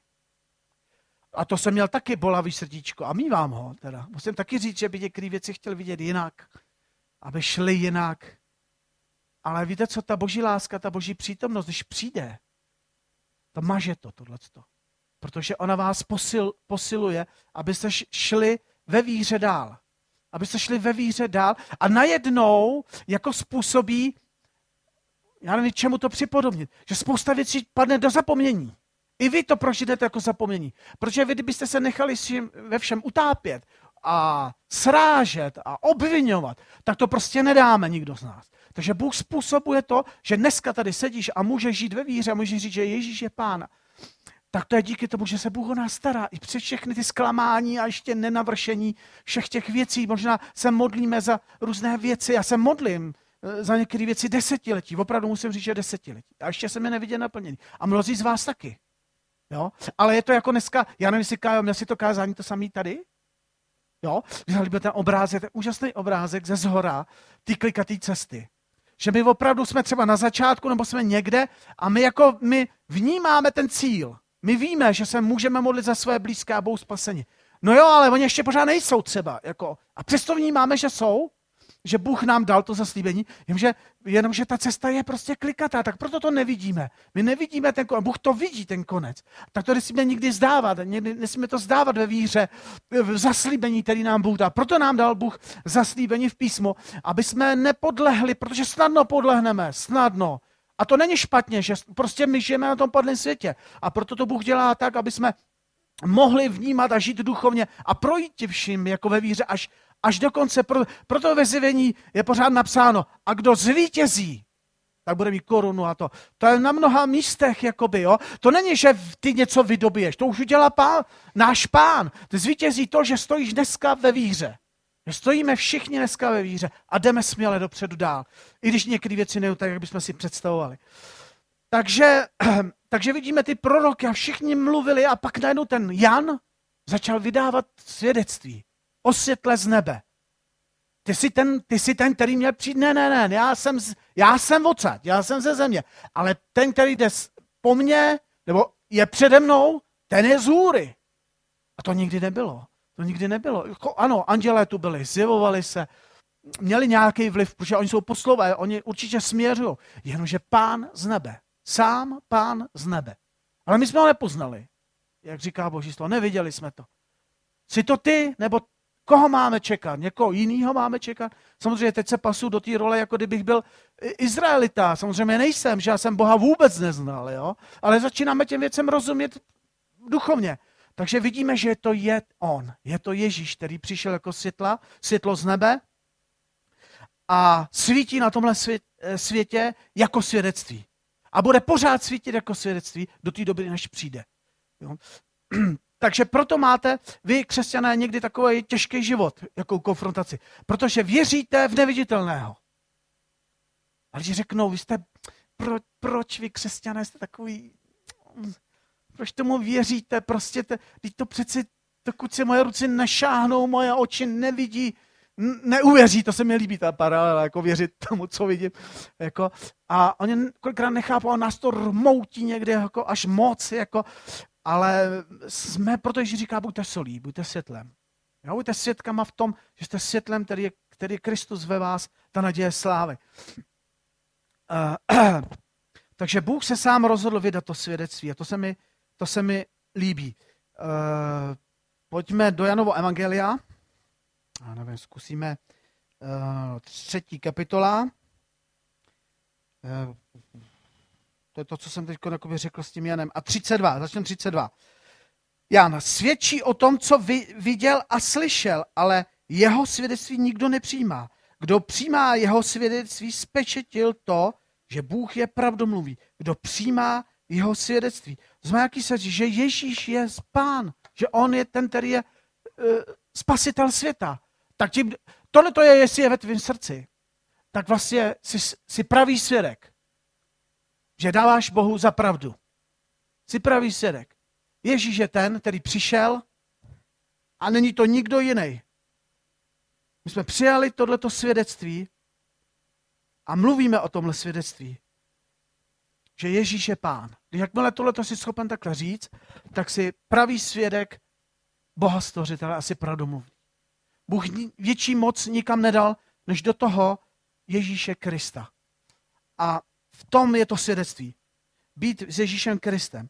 A to jsem měl taky bolavý srdíčko a mívám ho teda. Musím taky říct, že by některé věci chtěl vidět jinak. Aby šli jinak. Ale víte co, ta boží láska, ta boží přítomnost, když přijde, to maže to, tohleto. Protože ona vás posil, posiluje, abyste šli ve víře dál. Abyste šli ve víře dál a najednou jako způsobí, já nevím, čemu to připodobnit, že spousta věcí padne do zapomnění. I vy to prožijete jako zapomnění. Protože vy, kdybyste se nechali ve všem utápět a srážet a obvinovat, tak to prostě nedáme nikdo z nás. Takže Bůh způsobuje to, že dneska tady sedíš a můžeš žít ve víře a můžeš říct, že Ježíš je Pán. Tak to je díky tomu, že se Bůh o nás stará. I přes všechny ty zklamání a ještě nenavršení všech těch věcí. Možná se modlíme za různé věci. Já se modlím za některé věci desetiletí. Opravdu musím říct, že desetiletí. A ještě jsem je neviděl naplněný. A mnozí z vás taky. Jo? Ale je to jako dneska, já nevím, jestli Kájo, měl si to kázání to samý tady? Jo? Když byl ten obrázek, ten úžasný obrázek ze zhora, ty klikatý cesty. Že my opravdu jsme třeba na začátku, nebo jsme někde a my jako, my vnímáme ten cíl. My víme, že se můžeme modlit za své blízké a budou spaseni. No jo, ale oni ještě pořád nejsou třeba. Jako, a přesto vnímáme, že jsou, že Bůh nám dal to zaslíbení, jenomže, jenomže ta cesta je prostě klikatá, tak proto to nevidíme. My nevidíme ten konec, Bůh to vidí, ten konec. Tak to nesmíme nikdy zdávat, nesmíme to zdávat ve víře, v zaslíbení, který nám Bůh dal. Proto nám dal Bůh zaslíbení v písmu, aby jsme nepodlehli, protože snadno podlehneme, snadno. A to není špatně, že prostě my žijeme na tom padlém světě. A proto to Bůh dělá tak, aby jsme mohli vnímat a žít duchovně a projít tím vším jako ve víře až až do konce. Proto ve zjevení je pořád napsáno, a kdo zvítězí, tak bude mít korunu a to. To je na mnoha místech, jakoby, jo. To není, že ty něco vydobiješ, to už udělá pán, náš pán. Ty zvítězí to, že stojíš dneska ve víře. Že stojíme všichni dneska ve víře a jdeme směle dopředu dál. I když některé věci nejsou tak, jak bychom si představovali. Takže, takže vidíme ty proroky a všichni mluvili a pak najednou ten Jan začal vydávat svědectví o světle z nebe. Ty jsi ten, ty jsi ten, který měl přijít, ne, ne, ne, já jsem, z, já jsem odsaď, já jsem ze země, ale ten, který jde po mně, nebo je přede mnou, ten je z hůry. A to nikdy nebylo. To nikdy nebylo. Jako, ano, andělé tu byli, zjevovali se, měli nějaký vliv, protože oni jsou poslové, oni určitě směřují, jenomže pán z nebe, sám pán z nebe. Ale my jsme ho nepoznali, jak říká Boží slovo, neviděli jsme to. Jsi to ty, nebo koho máme čekat? Někoho jiného máme čekat? Samozřejmě teď se pasu do té role, jako kdybych byl Izraelita. Samozřejmě nejsem, že já jsem Boha vůbec neznal, jo? Ale začínáme těm věcem rozumět duchovně. Takže vidíme, že to je on. Je to Ježíš, který přišel jako světla, světlo z nebe a svítí na tomhle světě jako svědectví. A bude pořád svítit jako svědectví do té doby, než přijde. Jo? Takže proto máte vy, křesťané, někdy takový těžký život, jakou konfrontaci. Protože věříte v neviditelného. A lidi řeknou, vy jste, pro, proč vy, křesťané, jste takový, proč tomu věříte, prostě, te, teď to přeci, dokud se moje ruce nešáhnou, moje oči nevidí, neuvěří, to se mi líbí, ta paralela, jako věřit tomu, co vidím. Jako, a oni kolikrát nechápou, a nás to rmoutí někde jako až moc, jako, ale jsme, proto Ježíš říká, buďte solí, buďte světlem. Jo, buďte svědkama v tom, že jste světlem, který je, který je Kristus ve vás, ta naděje slávy. Uh, takže Bůh se sám rozhodl vydat to svědectví a to se mi, to se mi líbí. Uh, pojďme do Janovo evangelia. A nevím, zkusíme uh, třetí kapitola. Uh, to je to, co jsem teď řekl s tím Janem. A třicet dva, začneme třicet dva. Jan svědčí o tom, co viděl a slyšel, ale jeho svědectví nikdo nepřijímá. Kdo přijímá jeho svědectví, spečetil to, že Bůh je pravdomluvý. Kdo přijímá jeho svědectví. To znamená, jaký se, že Ježíš je Pán, že on je ten, který je uh, spasitel světa. Tak tím, tohle to je, jestli je ve tvém srdci, tak vlastně jsi, jsi pravý svědek. Že dáváš Bohu za pravdu. Jsi pravý svědek. Ježíš je ten, který přišel a není to nikdo jiný. My jsme přijali tohleto svědectví a mluvíme o tomhle svědectví. Že Ježíš je Pán. Když jakmile tohleto jsi schopen takhle říct, tak jsi pravý svědek Boha stvořitele a jsi pravdomluvný. Bůh větší moc nikam nedal, než do toho Ježíše Krista. A v tom je to svědectví. Být s Ježíšem Kristem.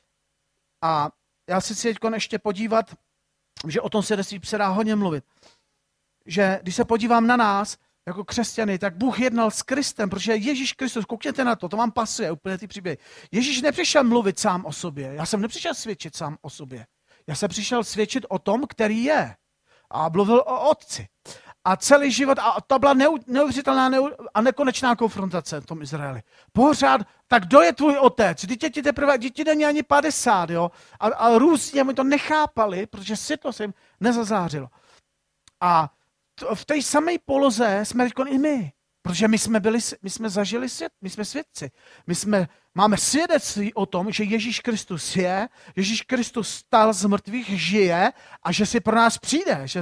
A já se chci teď ještě podívat, že o tom svědectví se dá hodně mluvit. Že když se podívám na nás, jako křesťany, tak Bůh jednal s Kristem, protože Ježíš Kristus, koukněte na to, to vám pasuje úplně ty příběhy. Ježíš nepřišel mluvit sám o sobě. Já jsem nepřišel svědčit sám o sobě. Já jsem přišel svědčit o tom, který je. A mluvil o Otci. A celý život, a to byla neuvěřitelná neu, a nekonečná konfrontace v tom Izraeli. Pořád, tak kdo je tvůj otec? Dítě ti teprve, dítě není ani padesát, jo? A, a různě mi to nechápali, protože světlo se jim nezazářilo. A to, v té samé poloze jsme teď i my. Protože my jsme, byli, my jsme zažili svět, my jsme svědci. My jsme, máme svědectví o tom, že Ježíš Kristus je, Ježíš Kristus stal z mrtvých, žije a že si pro nás přijde, že,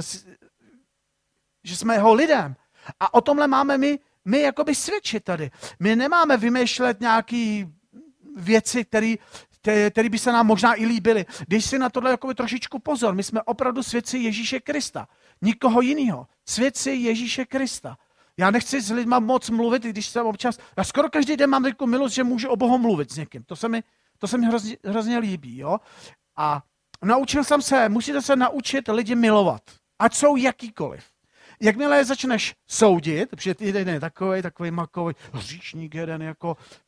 že jsme jeho lidem. A o tomhle máme my, my jakoby svědčit tady. My nemáme vymýšlet nějaké věci, které by se nám možná i líbily. Dej si na tohle jakoby trošičku pozor. My jsme opravdu svědci Ježíše Krista. Nikoho jiného. Svědci Ježíše Krista. Já nechci s lidma moc mluvit, když jsem občas... Já skoro každý den mám takovou milost, že můžu o Bohu mluvit s někým. To se mi, to se mi hrozně, hrozně líbí. Jo? A naučil jsem se, musíte se naučit lidi milovat. Ať jsou jakýkoliv. Jakmile je začneš soudit, protože jeden je takovej, takovej makový hříšník jeden, jako pane,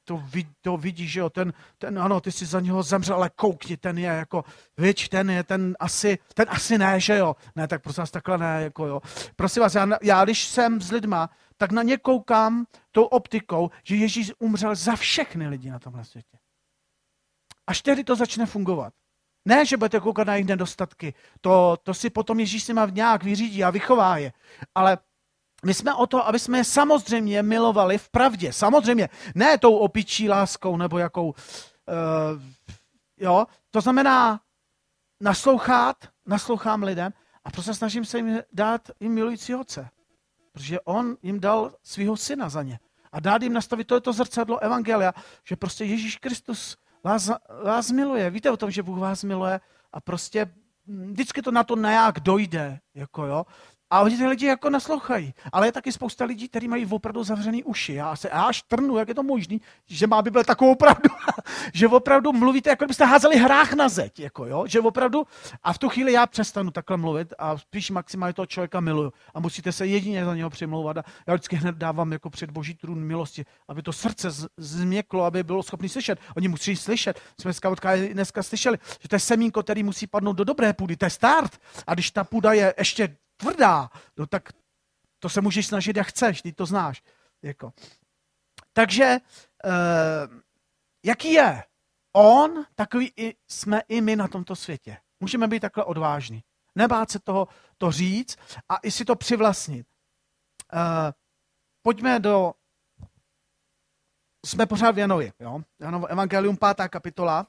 to, vid, to vidíš, že jo, ten, ten, ano, ty jsi za něho zemřel, ale koukni, ten je jako, viď, ten je, ten asi, ten asi ne, že jo. Ne, tak prosím vás, takhle ne, jako jo. Prosím vás, já, já když jsem s lidma, tak na ně koukám tou optikou, že Ježíš umřel za všechny lidi na tomhle světě. Až tehdy to začne fungovat. Ne, že budete koukat na jejich nedostatky, to, to si potom Ježíš si má nějak vyřídí a vychová je, ale my jsme o to, aby jsme je samozřejmě milovali v pravdě. Samozřejmě, ne tou opičí láskou, nebo jakou, uh, jo, to znamená naslouchat, naslouchám lidem a prostě snažím se jim dát jim milující otce. Protože on jim dal svého syna za ně. A dát jim nastavit to, je to zrcadlo evangelia, že prostě Ježíš Kristus vás, vás miluje. Víte o tom, že Bůh vás miluje a prostě vždycky to na to nějak dojde, jako jo. A oni ty lidi jako naslouchají. Ale je taky spousta lidí, kteří mají opravdu zavřený uši. Já se až trnu, jak je to možný, že má Bible takovou pravdu, že opravdu mluvíte, jako byste házeli hrách na zeď. Jako jo? Že opravdu, a v tu chvíli já přestanu takhle mluvit a spíš maximálně toho člověka miluju. A musíte se jedině za něho přimlouvat. A já vždycky hned dávám jako před Boží trůn milosti, aby to srdce změklo, aby bylo schopný slyšet. Oni musí slyšet. Jsme dneska slyšeli, že to je semínko, který musí padnout do dobré půdy. To je start. A když ta půda je ještě tvrdá, no tak to se můžeš snažit, jak chceš, ty to znáš. Jako. Takže, e, jaký je on, takový i, jsme i my na tomto světě. Můžeme být takhle odvážní. Nebát se toho to říct a i si to přivlastnit. E, pojďme do... Jsme pořád v Janovi. Jo? Janovo evangelium, pátá kapitola.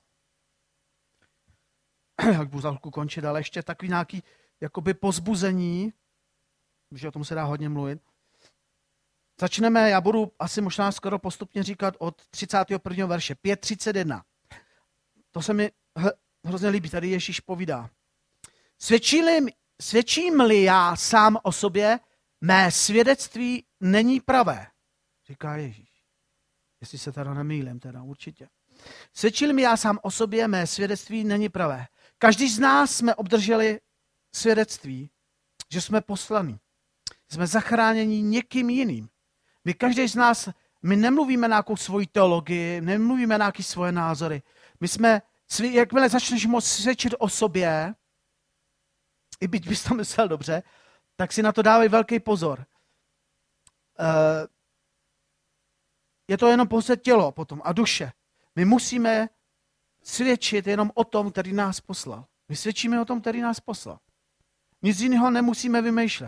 Jak budu za chvilku končit, ale ještě takový nějaký jakoby pozbuzení, že o tom se dá hodně mluvit. Začneme, já budu asi možná skoro postupně říkat od třicátého prvního verše, pět třicet jedna. To se mi hrozně líbí, tady Ježíš povídá. Svědčím-li, svědčím-li já sám o sobě, mé svědectví není pravé, říká Ježíš. Jestli se teda nemýlím, teda určitě. Svědčím-li já sám o sobě, mé svědectví není pravé. Každý z nás jsme obdrželi svědectví, že jsme poslaní. Jsme zachráněni někým jiným. My každý z nás, my nemluvíme na nějakou svoji teologii, nemluvíme na nějaké svoje názory. My jsme, jakmile začneš moc svědčit o sobě, i byť bys to myslel dobře, tak si na to dávej velký pozor. Je to jenom pouze tělo potom a duše. My musíme svědčit jenom o tom, který nás poslal. My svědčíme o tom, který nás poslal. Nic jiného nemusíme vymýšlet.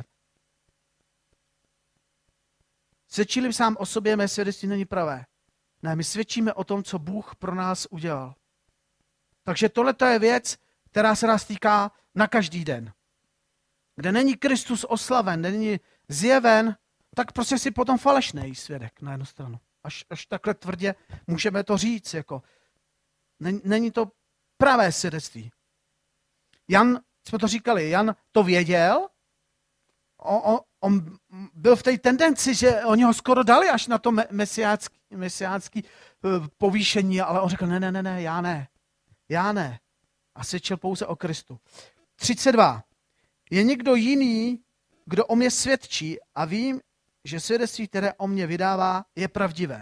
Svědčili sám o sobě, mé svědectví není pravé. Ne, my svědčíme o tom, co Bůh pro nás udělal. Takže tohle je věc, která se nás týká na každý den. Kde není Kristus oslaven, není zjeven, tak prostě si potom falešnej svědek na jednu stranu. Až, až takhle tvrdě můžeme to říct. Jako. Není, není to pravé svědectví. Jan, jsme to říkali, Jan to věděl, on, on, on byl v té tendenci, že oni ho skoro dali až na to mesiánský, mesiánský povýšení, ale on řekl, ne, ne, ne, ne, já ne, já ne. A svědčil pouze o Kristu. třicet dva. Je někdo jiný, kdo o mě svědčí a vím, že svědectví, které o mě vydává, je pravdivé.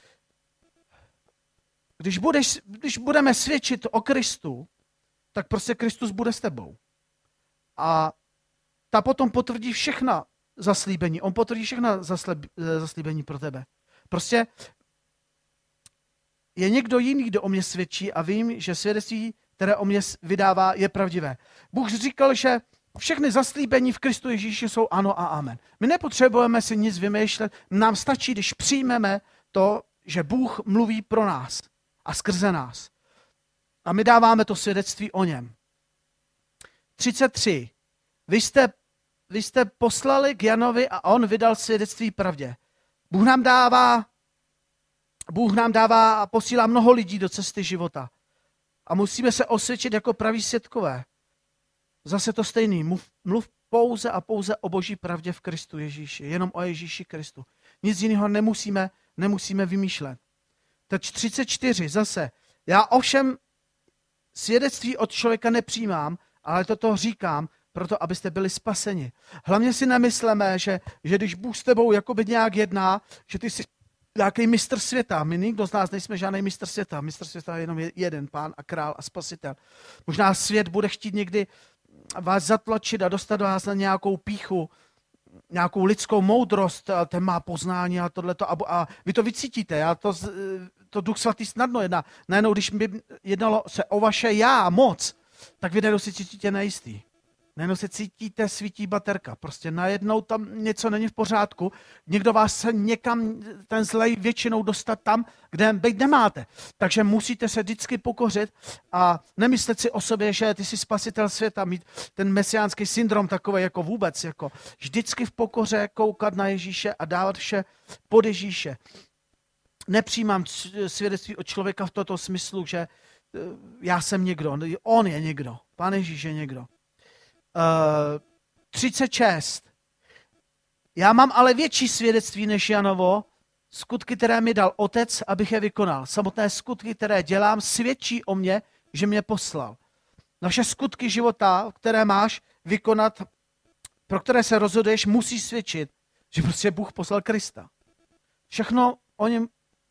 Když, budeš, když budeme svědčit o Kristu, tak prostě Kristus bude s tebou. A ta potom potvrdí všechna zaslíbení. On potvrdí všechna zaslíbení pro tebe. Prostě je někdo jiný, kdo o mě svědčí a vím, že svědectví, které o mě vydává, je pravdivé. Bůh říkal, že všechny zaslíbení v Kristu Ježíši jsou ano a amen. My nepotřebujeme si nic vymýšlet, nám stačí, když přijmeme to, že Bůh mluví pro nás a skrze nás. A my dáváme to svědectví o něm. třicet tři. Vy jste, vy jste poslali k Janovi a on vydal svědectví pravdě. Bůh nám dává, Bůh nám dává a posílá mnoho lidí do cesty života. A musíme se osvědčit jako praví svědkové. Zase to stejný. Mluv, mluv pouze a pouze o Boží pravdě v Kristu Ježíši. Jenom o Ježíši Kristu. Nic jiného nemusíme, nemusíme vymýšlet. Teď třicet čtyři. Zase. Já ovšem svědectví od člověka nepřijímám, ale toto říkám, proto abyste byli spaseni. Hlavně si nemyslíme, že, že když Bůh s tebou jakoby nějak jedná, že ty si nějaký mistr světa. My nikdo z nás nejsme žádný mistr světa. Mistr světa je jenom jeden, Pán a král a spasitel. Možná svět bude chtít někdy vás zatlačit a dostat vás na nějakou pýchu, nějakou lidskou moudrost, ten má poznání a tohleto. A, a vy to vycítíte. Já to, to Duch Svatý snadno jedná. Najednou, když by jednalo se o vaše já moc, tak vy najednou si cítíte nejistý. Najednou se cítíte, svítí baterka. Prostě najednou tam něco není v pořádku. Někdo vás se někam, ten zlej většinou dostat tam, kde být nemáte. Takže musíte se vždycky pokořit a nemyslet si o sobě, že ty jsi spasitel světa, mít ten mesiánský syndrom takový jako vůbec. Jako vždycky v pokoře koukat na Ježíše a dávat vše pod Ježíše. Nepřijímám svědectví od člověka v tomto smyslu, že já jsem někdo, on je někdo, Pán Ježíš je někdo. Uh, třicet šest. Já mám ale větší svědectví než Janovo, skutky, které mi dal Otec, abych je vykonal. Samotné skutky, které dělám, svědčí o mně, že mě poslal. Naše skutky života, které máš vykonat, pro které se rozhoduješ, musí svědčit, že prostě Bůh poslal Krista. Všechno o něm...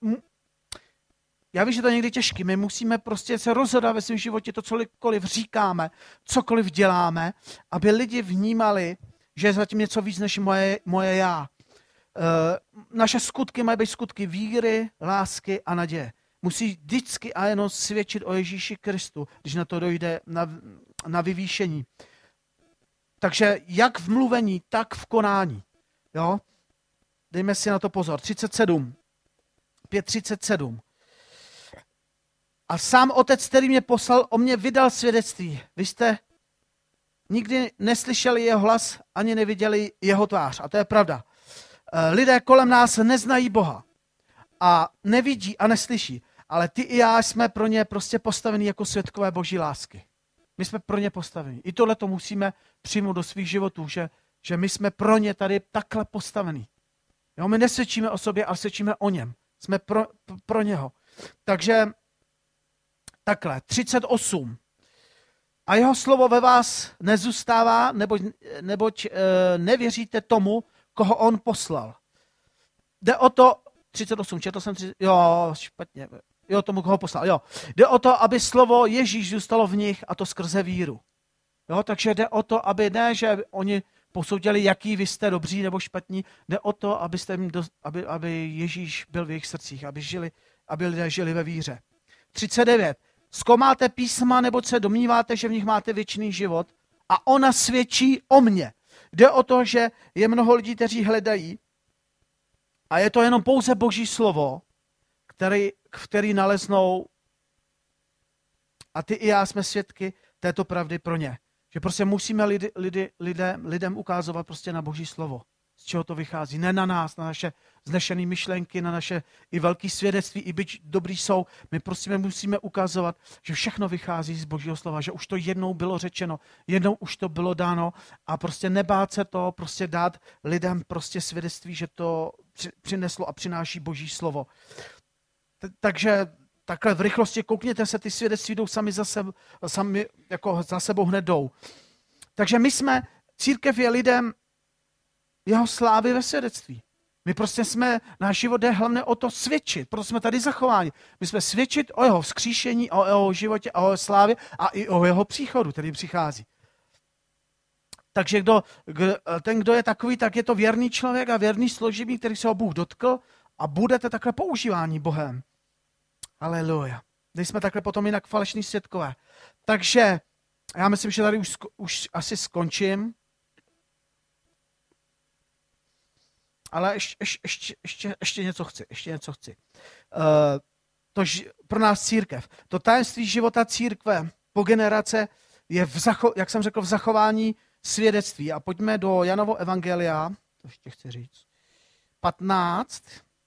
Já vím, že to je někdy těžké. My musíme prostě se rozhodovat ve svém životě to, cokoliv říkáme, cokoliv děláme, aby lidi vnímali, že je zatím něco víc než moje, moje já. E, naše skutky mají být skutky víry, lásky a naděje. Musí vždycky a jenom svědčit o Ježíši Kristu, když na to dojde na, na vyvýšení. Takže jak v mluvení, tak v konání. Jo? Dejme si na to pozor. třicet sedm. pět třicet sedm. A sám Otec, který mě poslal, o mě vydal svědectví. Vy jste nikdy neslyšeli jeho hlas, ani neviděli jeho tvář. A to je pravda. Lidé kolem nás neznají Boha. A nevidí a neslyší. Ale ty i já jsme pro ně prostě postavení jako svědkové Boží lásky. My jsme pro ně postavení. I tohle to musíme přijmout do svých životů, že, že my jsme pro ně tady takhle postavení. Jo, my nesvědčíme o sobě, ale svědčíme o něm. Jsme pro, pro něho. Takže takhle, třicet osm. A jeho slovo ve vás nezůstává, neboť, neboť e, nevěříte tomu, koho on poslal. Jde o to, třicet osm, četl jsem, třicet, jo, špatně, jo, tomu, koho poslal, jo. Jde o to, aby slovo Ježíš zůstalo v nich a to skrze víru. Jo, takže jde o to, aby ne, že oni posoudili, jaký vy jste dobří nebo špatní, jde o to, abyste jim do, aby, aby Ježíš byl v jejich srdcích, aby, žili, aby lidé žili ve víře. třicet devět. Zkoumáte písma, neboť se domníváte, že v nich máte věčný život a ona svědčí o mně. Jde o to, že je mnoho lidí, kteří hledají a je to jenom pouze Boží slovo, který, který naleznou a ty i já jsme svědky této pravdy pro ně. Že prostě musíme lidi, lidi, lidem, lidem ukázovat prostě na Boží slovo. Z čeho to vychází. Ne na nás, na naše znešené myšlenky, na naše i velké svědectví, i byť dobrý jsou. My prostě musíme ukazovat, že všechno vychází z Božího slova, že už to jednou bylo řečeno, jednou už to bylo dáno a prostě nebát se to, prostě dát lidem prostě svědectví, že to přineslo a přináší Boží slovo. Takže takhle v rychlosti koukněte se, ty svědectví jdou sami za, seb, sami jako za sebou hned jdou. Takže my jsme, církev je lidem jeho slávy ve svědectví. My prostě jsme, náš život jde hlavně o to svědčit, proto jsme tady zachováni. My jsme svědčit o jeho vzkříšení, o jeho životě, o jeho slávě a i o jeho příchodu, který přichází. Takže kdo, ten, kdo je takový, tak je to věrný člověk a věrný složivý, který se ho Bůh dotkl a budete takhle používání Bohem. Aleluja. Nejsme takhle potom jinak falešní svědkové. Takže já myslím, že tady už, už asi skončím. Ale ještě, ještě, ještě, ještě něco chci. Ještě něco chci. Uh, to, pro nás církev. To tajemství života církve po generace je, v zacho, jak jsem řekl, v zachování svědectví. A pojďme do Janovo evangelia. To ještě chci říct. patnáct.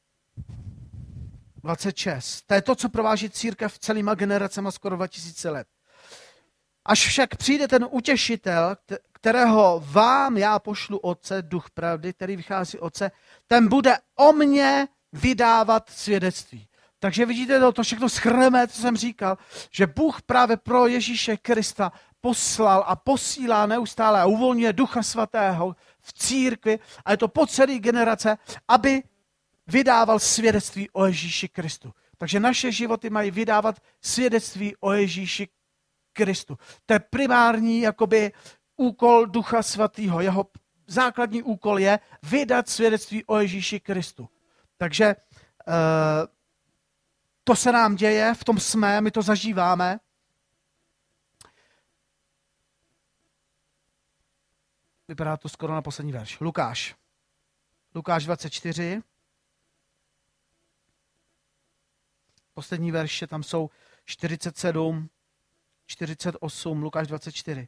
dvacet šest. To je to, co prováží církev celýma generacema skoro dva tisíce let. Až však přijde ten utěšitel, kterého vám já pošlu Otce, duch pravdy, který vychází Otce, ten bude o mně vydávat svědectví. Takže vidíte, to, to všechno shrneme, co jsem říkal, že Bůh právě pro Ježíše Krista poslal a posílá neustále a uvolňuje Ducha Svatého v církvi a je to po celé generace, aby vydával svědectví o Ježíši Kristu. Takže naše životy mají vydávat svědectví o Ježíši Kristu. To je primární jakoby úkol Ducha Svatého. Jeho základní úkol je vydat svědectví o Ježíši Kristu. Takže uh, to se nám děje, v tom jsme, my to zažíváme. Vypadá to skoro na poslední verš. Lukáš. Lukáš dvacet čtyři. Poslední verše, tam jsou čtyřicet sedm, čtyřicet osm, Lukáš dvacet čtyři.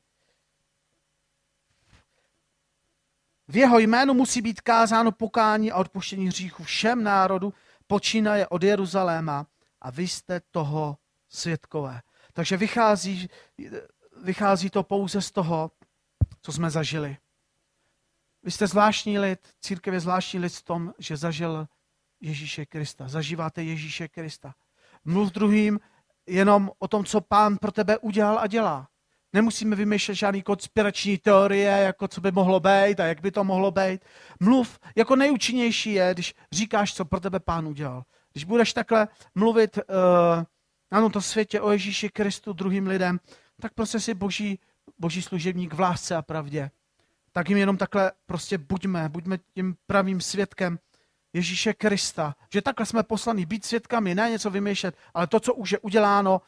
V jeho jménu musí být kázáno pokání a odpuštění hříchů všem národu, počínaje od Jeruzaléma, a vy jste toho svědkové. Takže vychází, vychází to pouze z toho, co jsme zažili. Vy jste zvláštní lid, církev je zvláštní lid v tom, že zažil Ježíše Krista. Zažíváte Ježíše Krista. Mluv druhým jenom o tom, co Pán pro tebe udělal a dělá. Nemusíme vymýšlet žádný konspirační teorie, jako co by mohlo být a jak by to mohlo být. Mluv, jako nejúčinnější je, když říkáš, co pro tebe Pán udělal. Když budeš takhle mluvit uh, na tomto světě o Ježíši Kristu druhým lidem, tak prostě si boží, boží služebník v lásce a pravdě. Tak jim jenom takhle prostě buďme, buďme tím pravým svědkem Ježíše Krista. Že takhle jsme poslaní být svědkami, ne něco vymýšlet, ale to, co už je uděláno,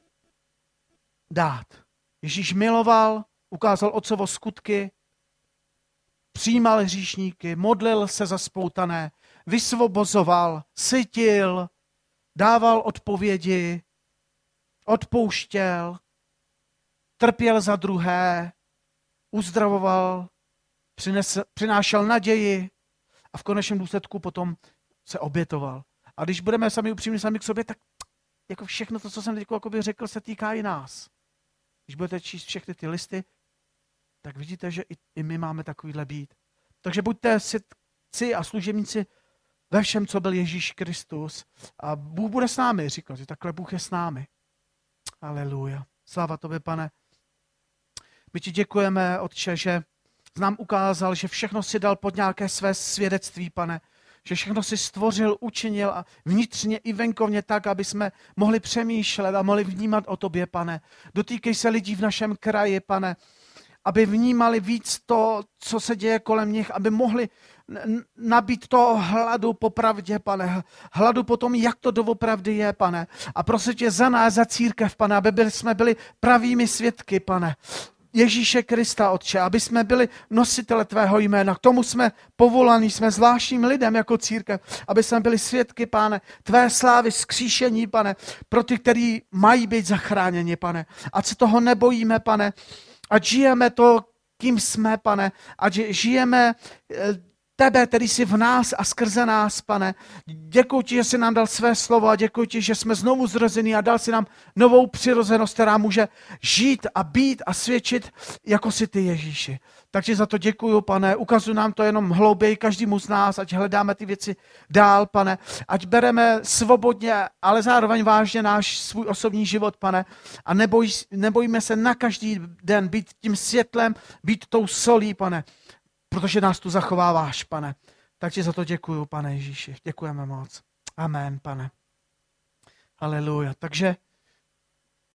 dát. Ježíš miloval, ukázal otcovo skutky, přijímal hříšníky, modlil se za spoutané, vysvobozoval, sytil, dával odpovědi, odpouštěl, trpěl za druhé, uzdravoval, přinesl, přinášel naději a v konečném důsledku potom se obětoval. A když budeme sami upřímní sami k sobě, tak jako všechno to, co jsem teď řekl, se týká i nás. Když budete číst všechny ty listy, tak vidíte, že i, i my máme takovýhle být. Takže buďte svědci a služebníci ve všem, co byl Ježíš Kristus. A Bůh bude s námi, říkal, že takhle Bůh je s námi. Aleluja. Sláva tobě, Pane. My ti děkujeme, Otče, že nám ukázal, že všechno si dal pod nějaké své svědectví, Pane. Že všechno si stvořil, učinil a vnitřně i venkovně tak, aby jsme mohli přemýšlet a mohli vnímat o tobě, Pane. Dotýkej se lidí v našem kraji, Pane, aby vnímali víc to, co se děje kolem nich, aby mohli nabít toho hladu po pravdě, Pane. Hladu po tom, jak to doopravdy je, Pane. A prosím tě za nás, za církev, Pane, aby byli, jsme byli pravými svědky, Pane. Ježíše Krista, Otče, aby jsme byli nositele tvého jména. K tomu jsme povolaní, jsme zvláštním lidem jako církev, aby jsme byli svědky, Pane, tvé slávy vzkříšení, Pane, pro ty, kteří mají být zachráněni, Pane. Ať se toho nebojíme, Pane, ať žijeme to, kým jsme, Pane, ať žijeme tebe, který jsi v nás a skrze nás, Pane. Děkuji ti, že jsi nám dal své slovo a děkuji ti, že jsme znovu zrození a dal si nám novou přirozenost, která může žít a být a svědčit, jako si ty, Ježíši. Takže za to děkuji, Pane. Ukazuj nám to jenom hlouběji každému z nás, ať hledáme ty věci dál, Pane. Ať bereme svobodně, ale zároveň vážně náš svůj osobní život, Pane. A neboj, nebojíme se na každý den být tím světlem, být tou solí, Pane. Protože nás tu zachováváš, Pane. Tak ti za to děkuju, Pane Ježíši. Děkujeme moc. Amen, Pane. Haleluja. Takže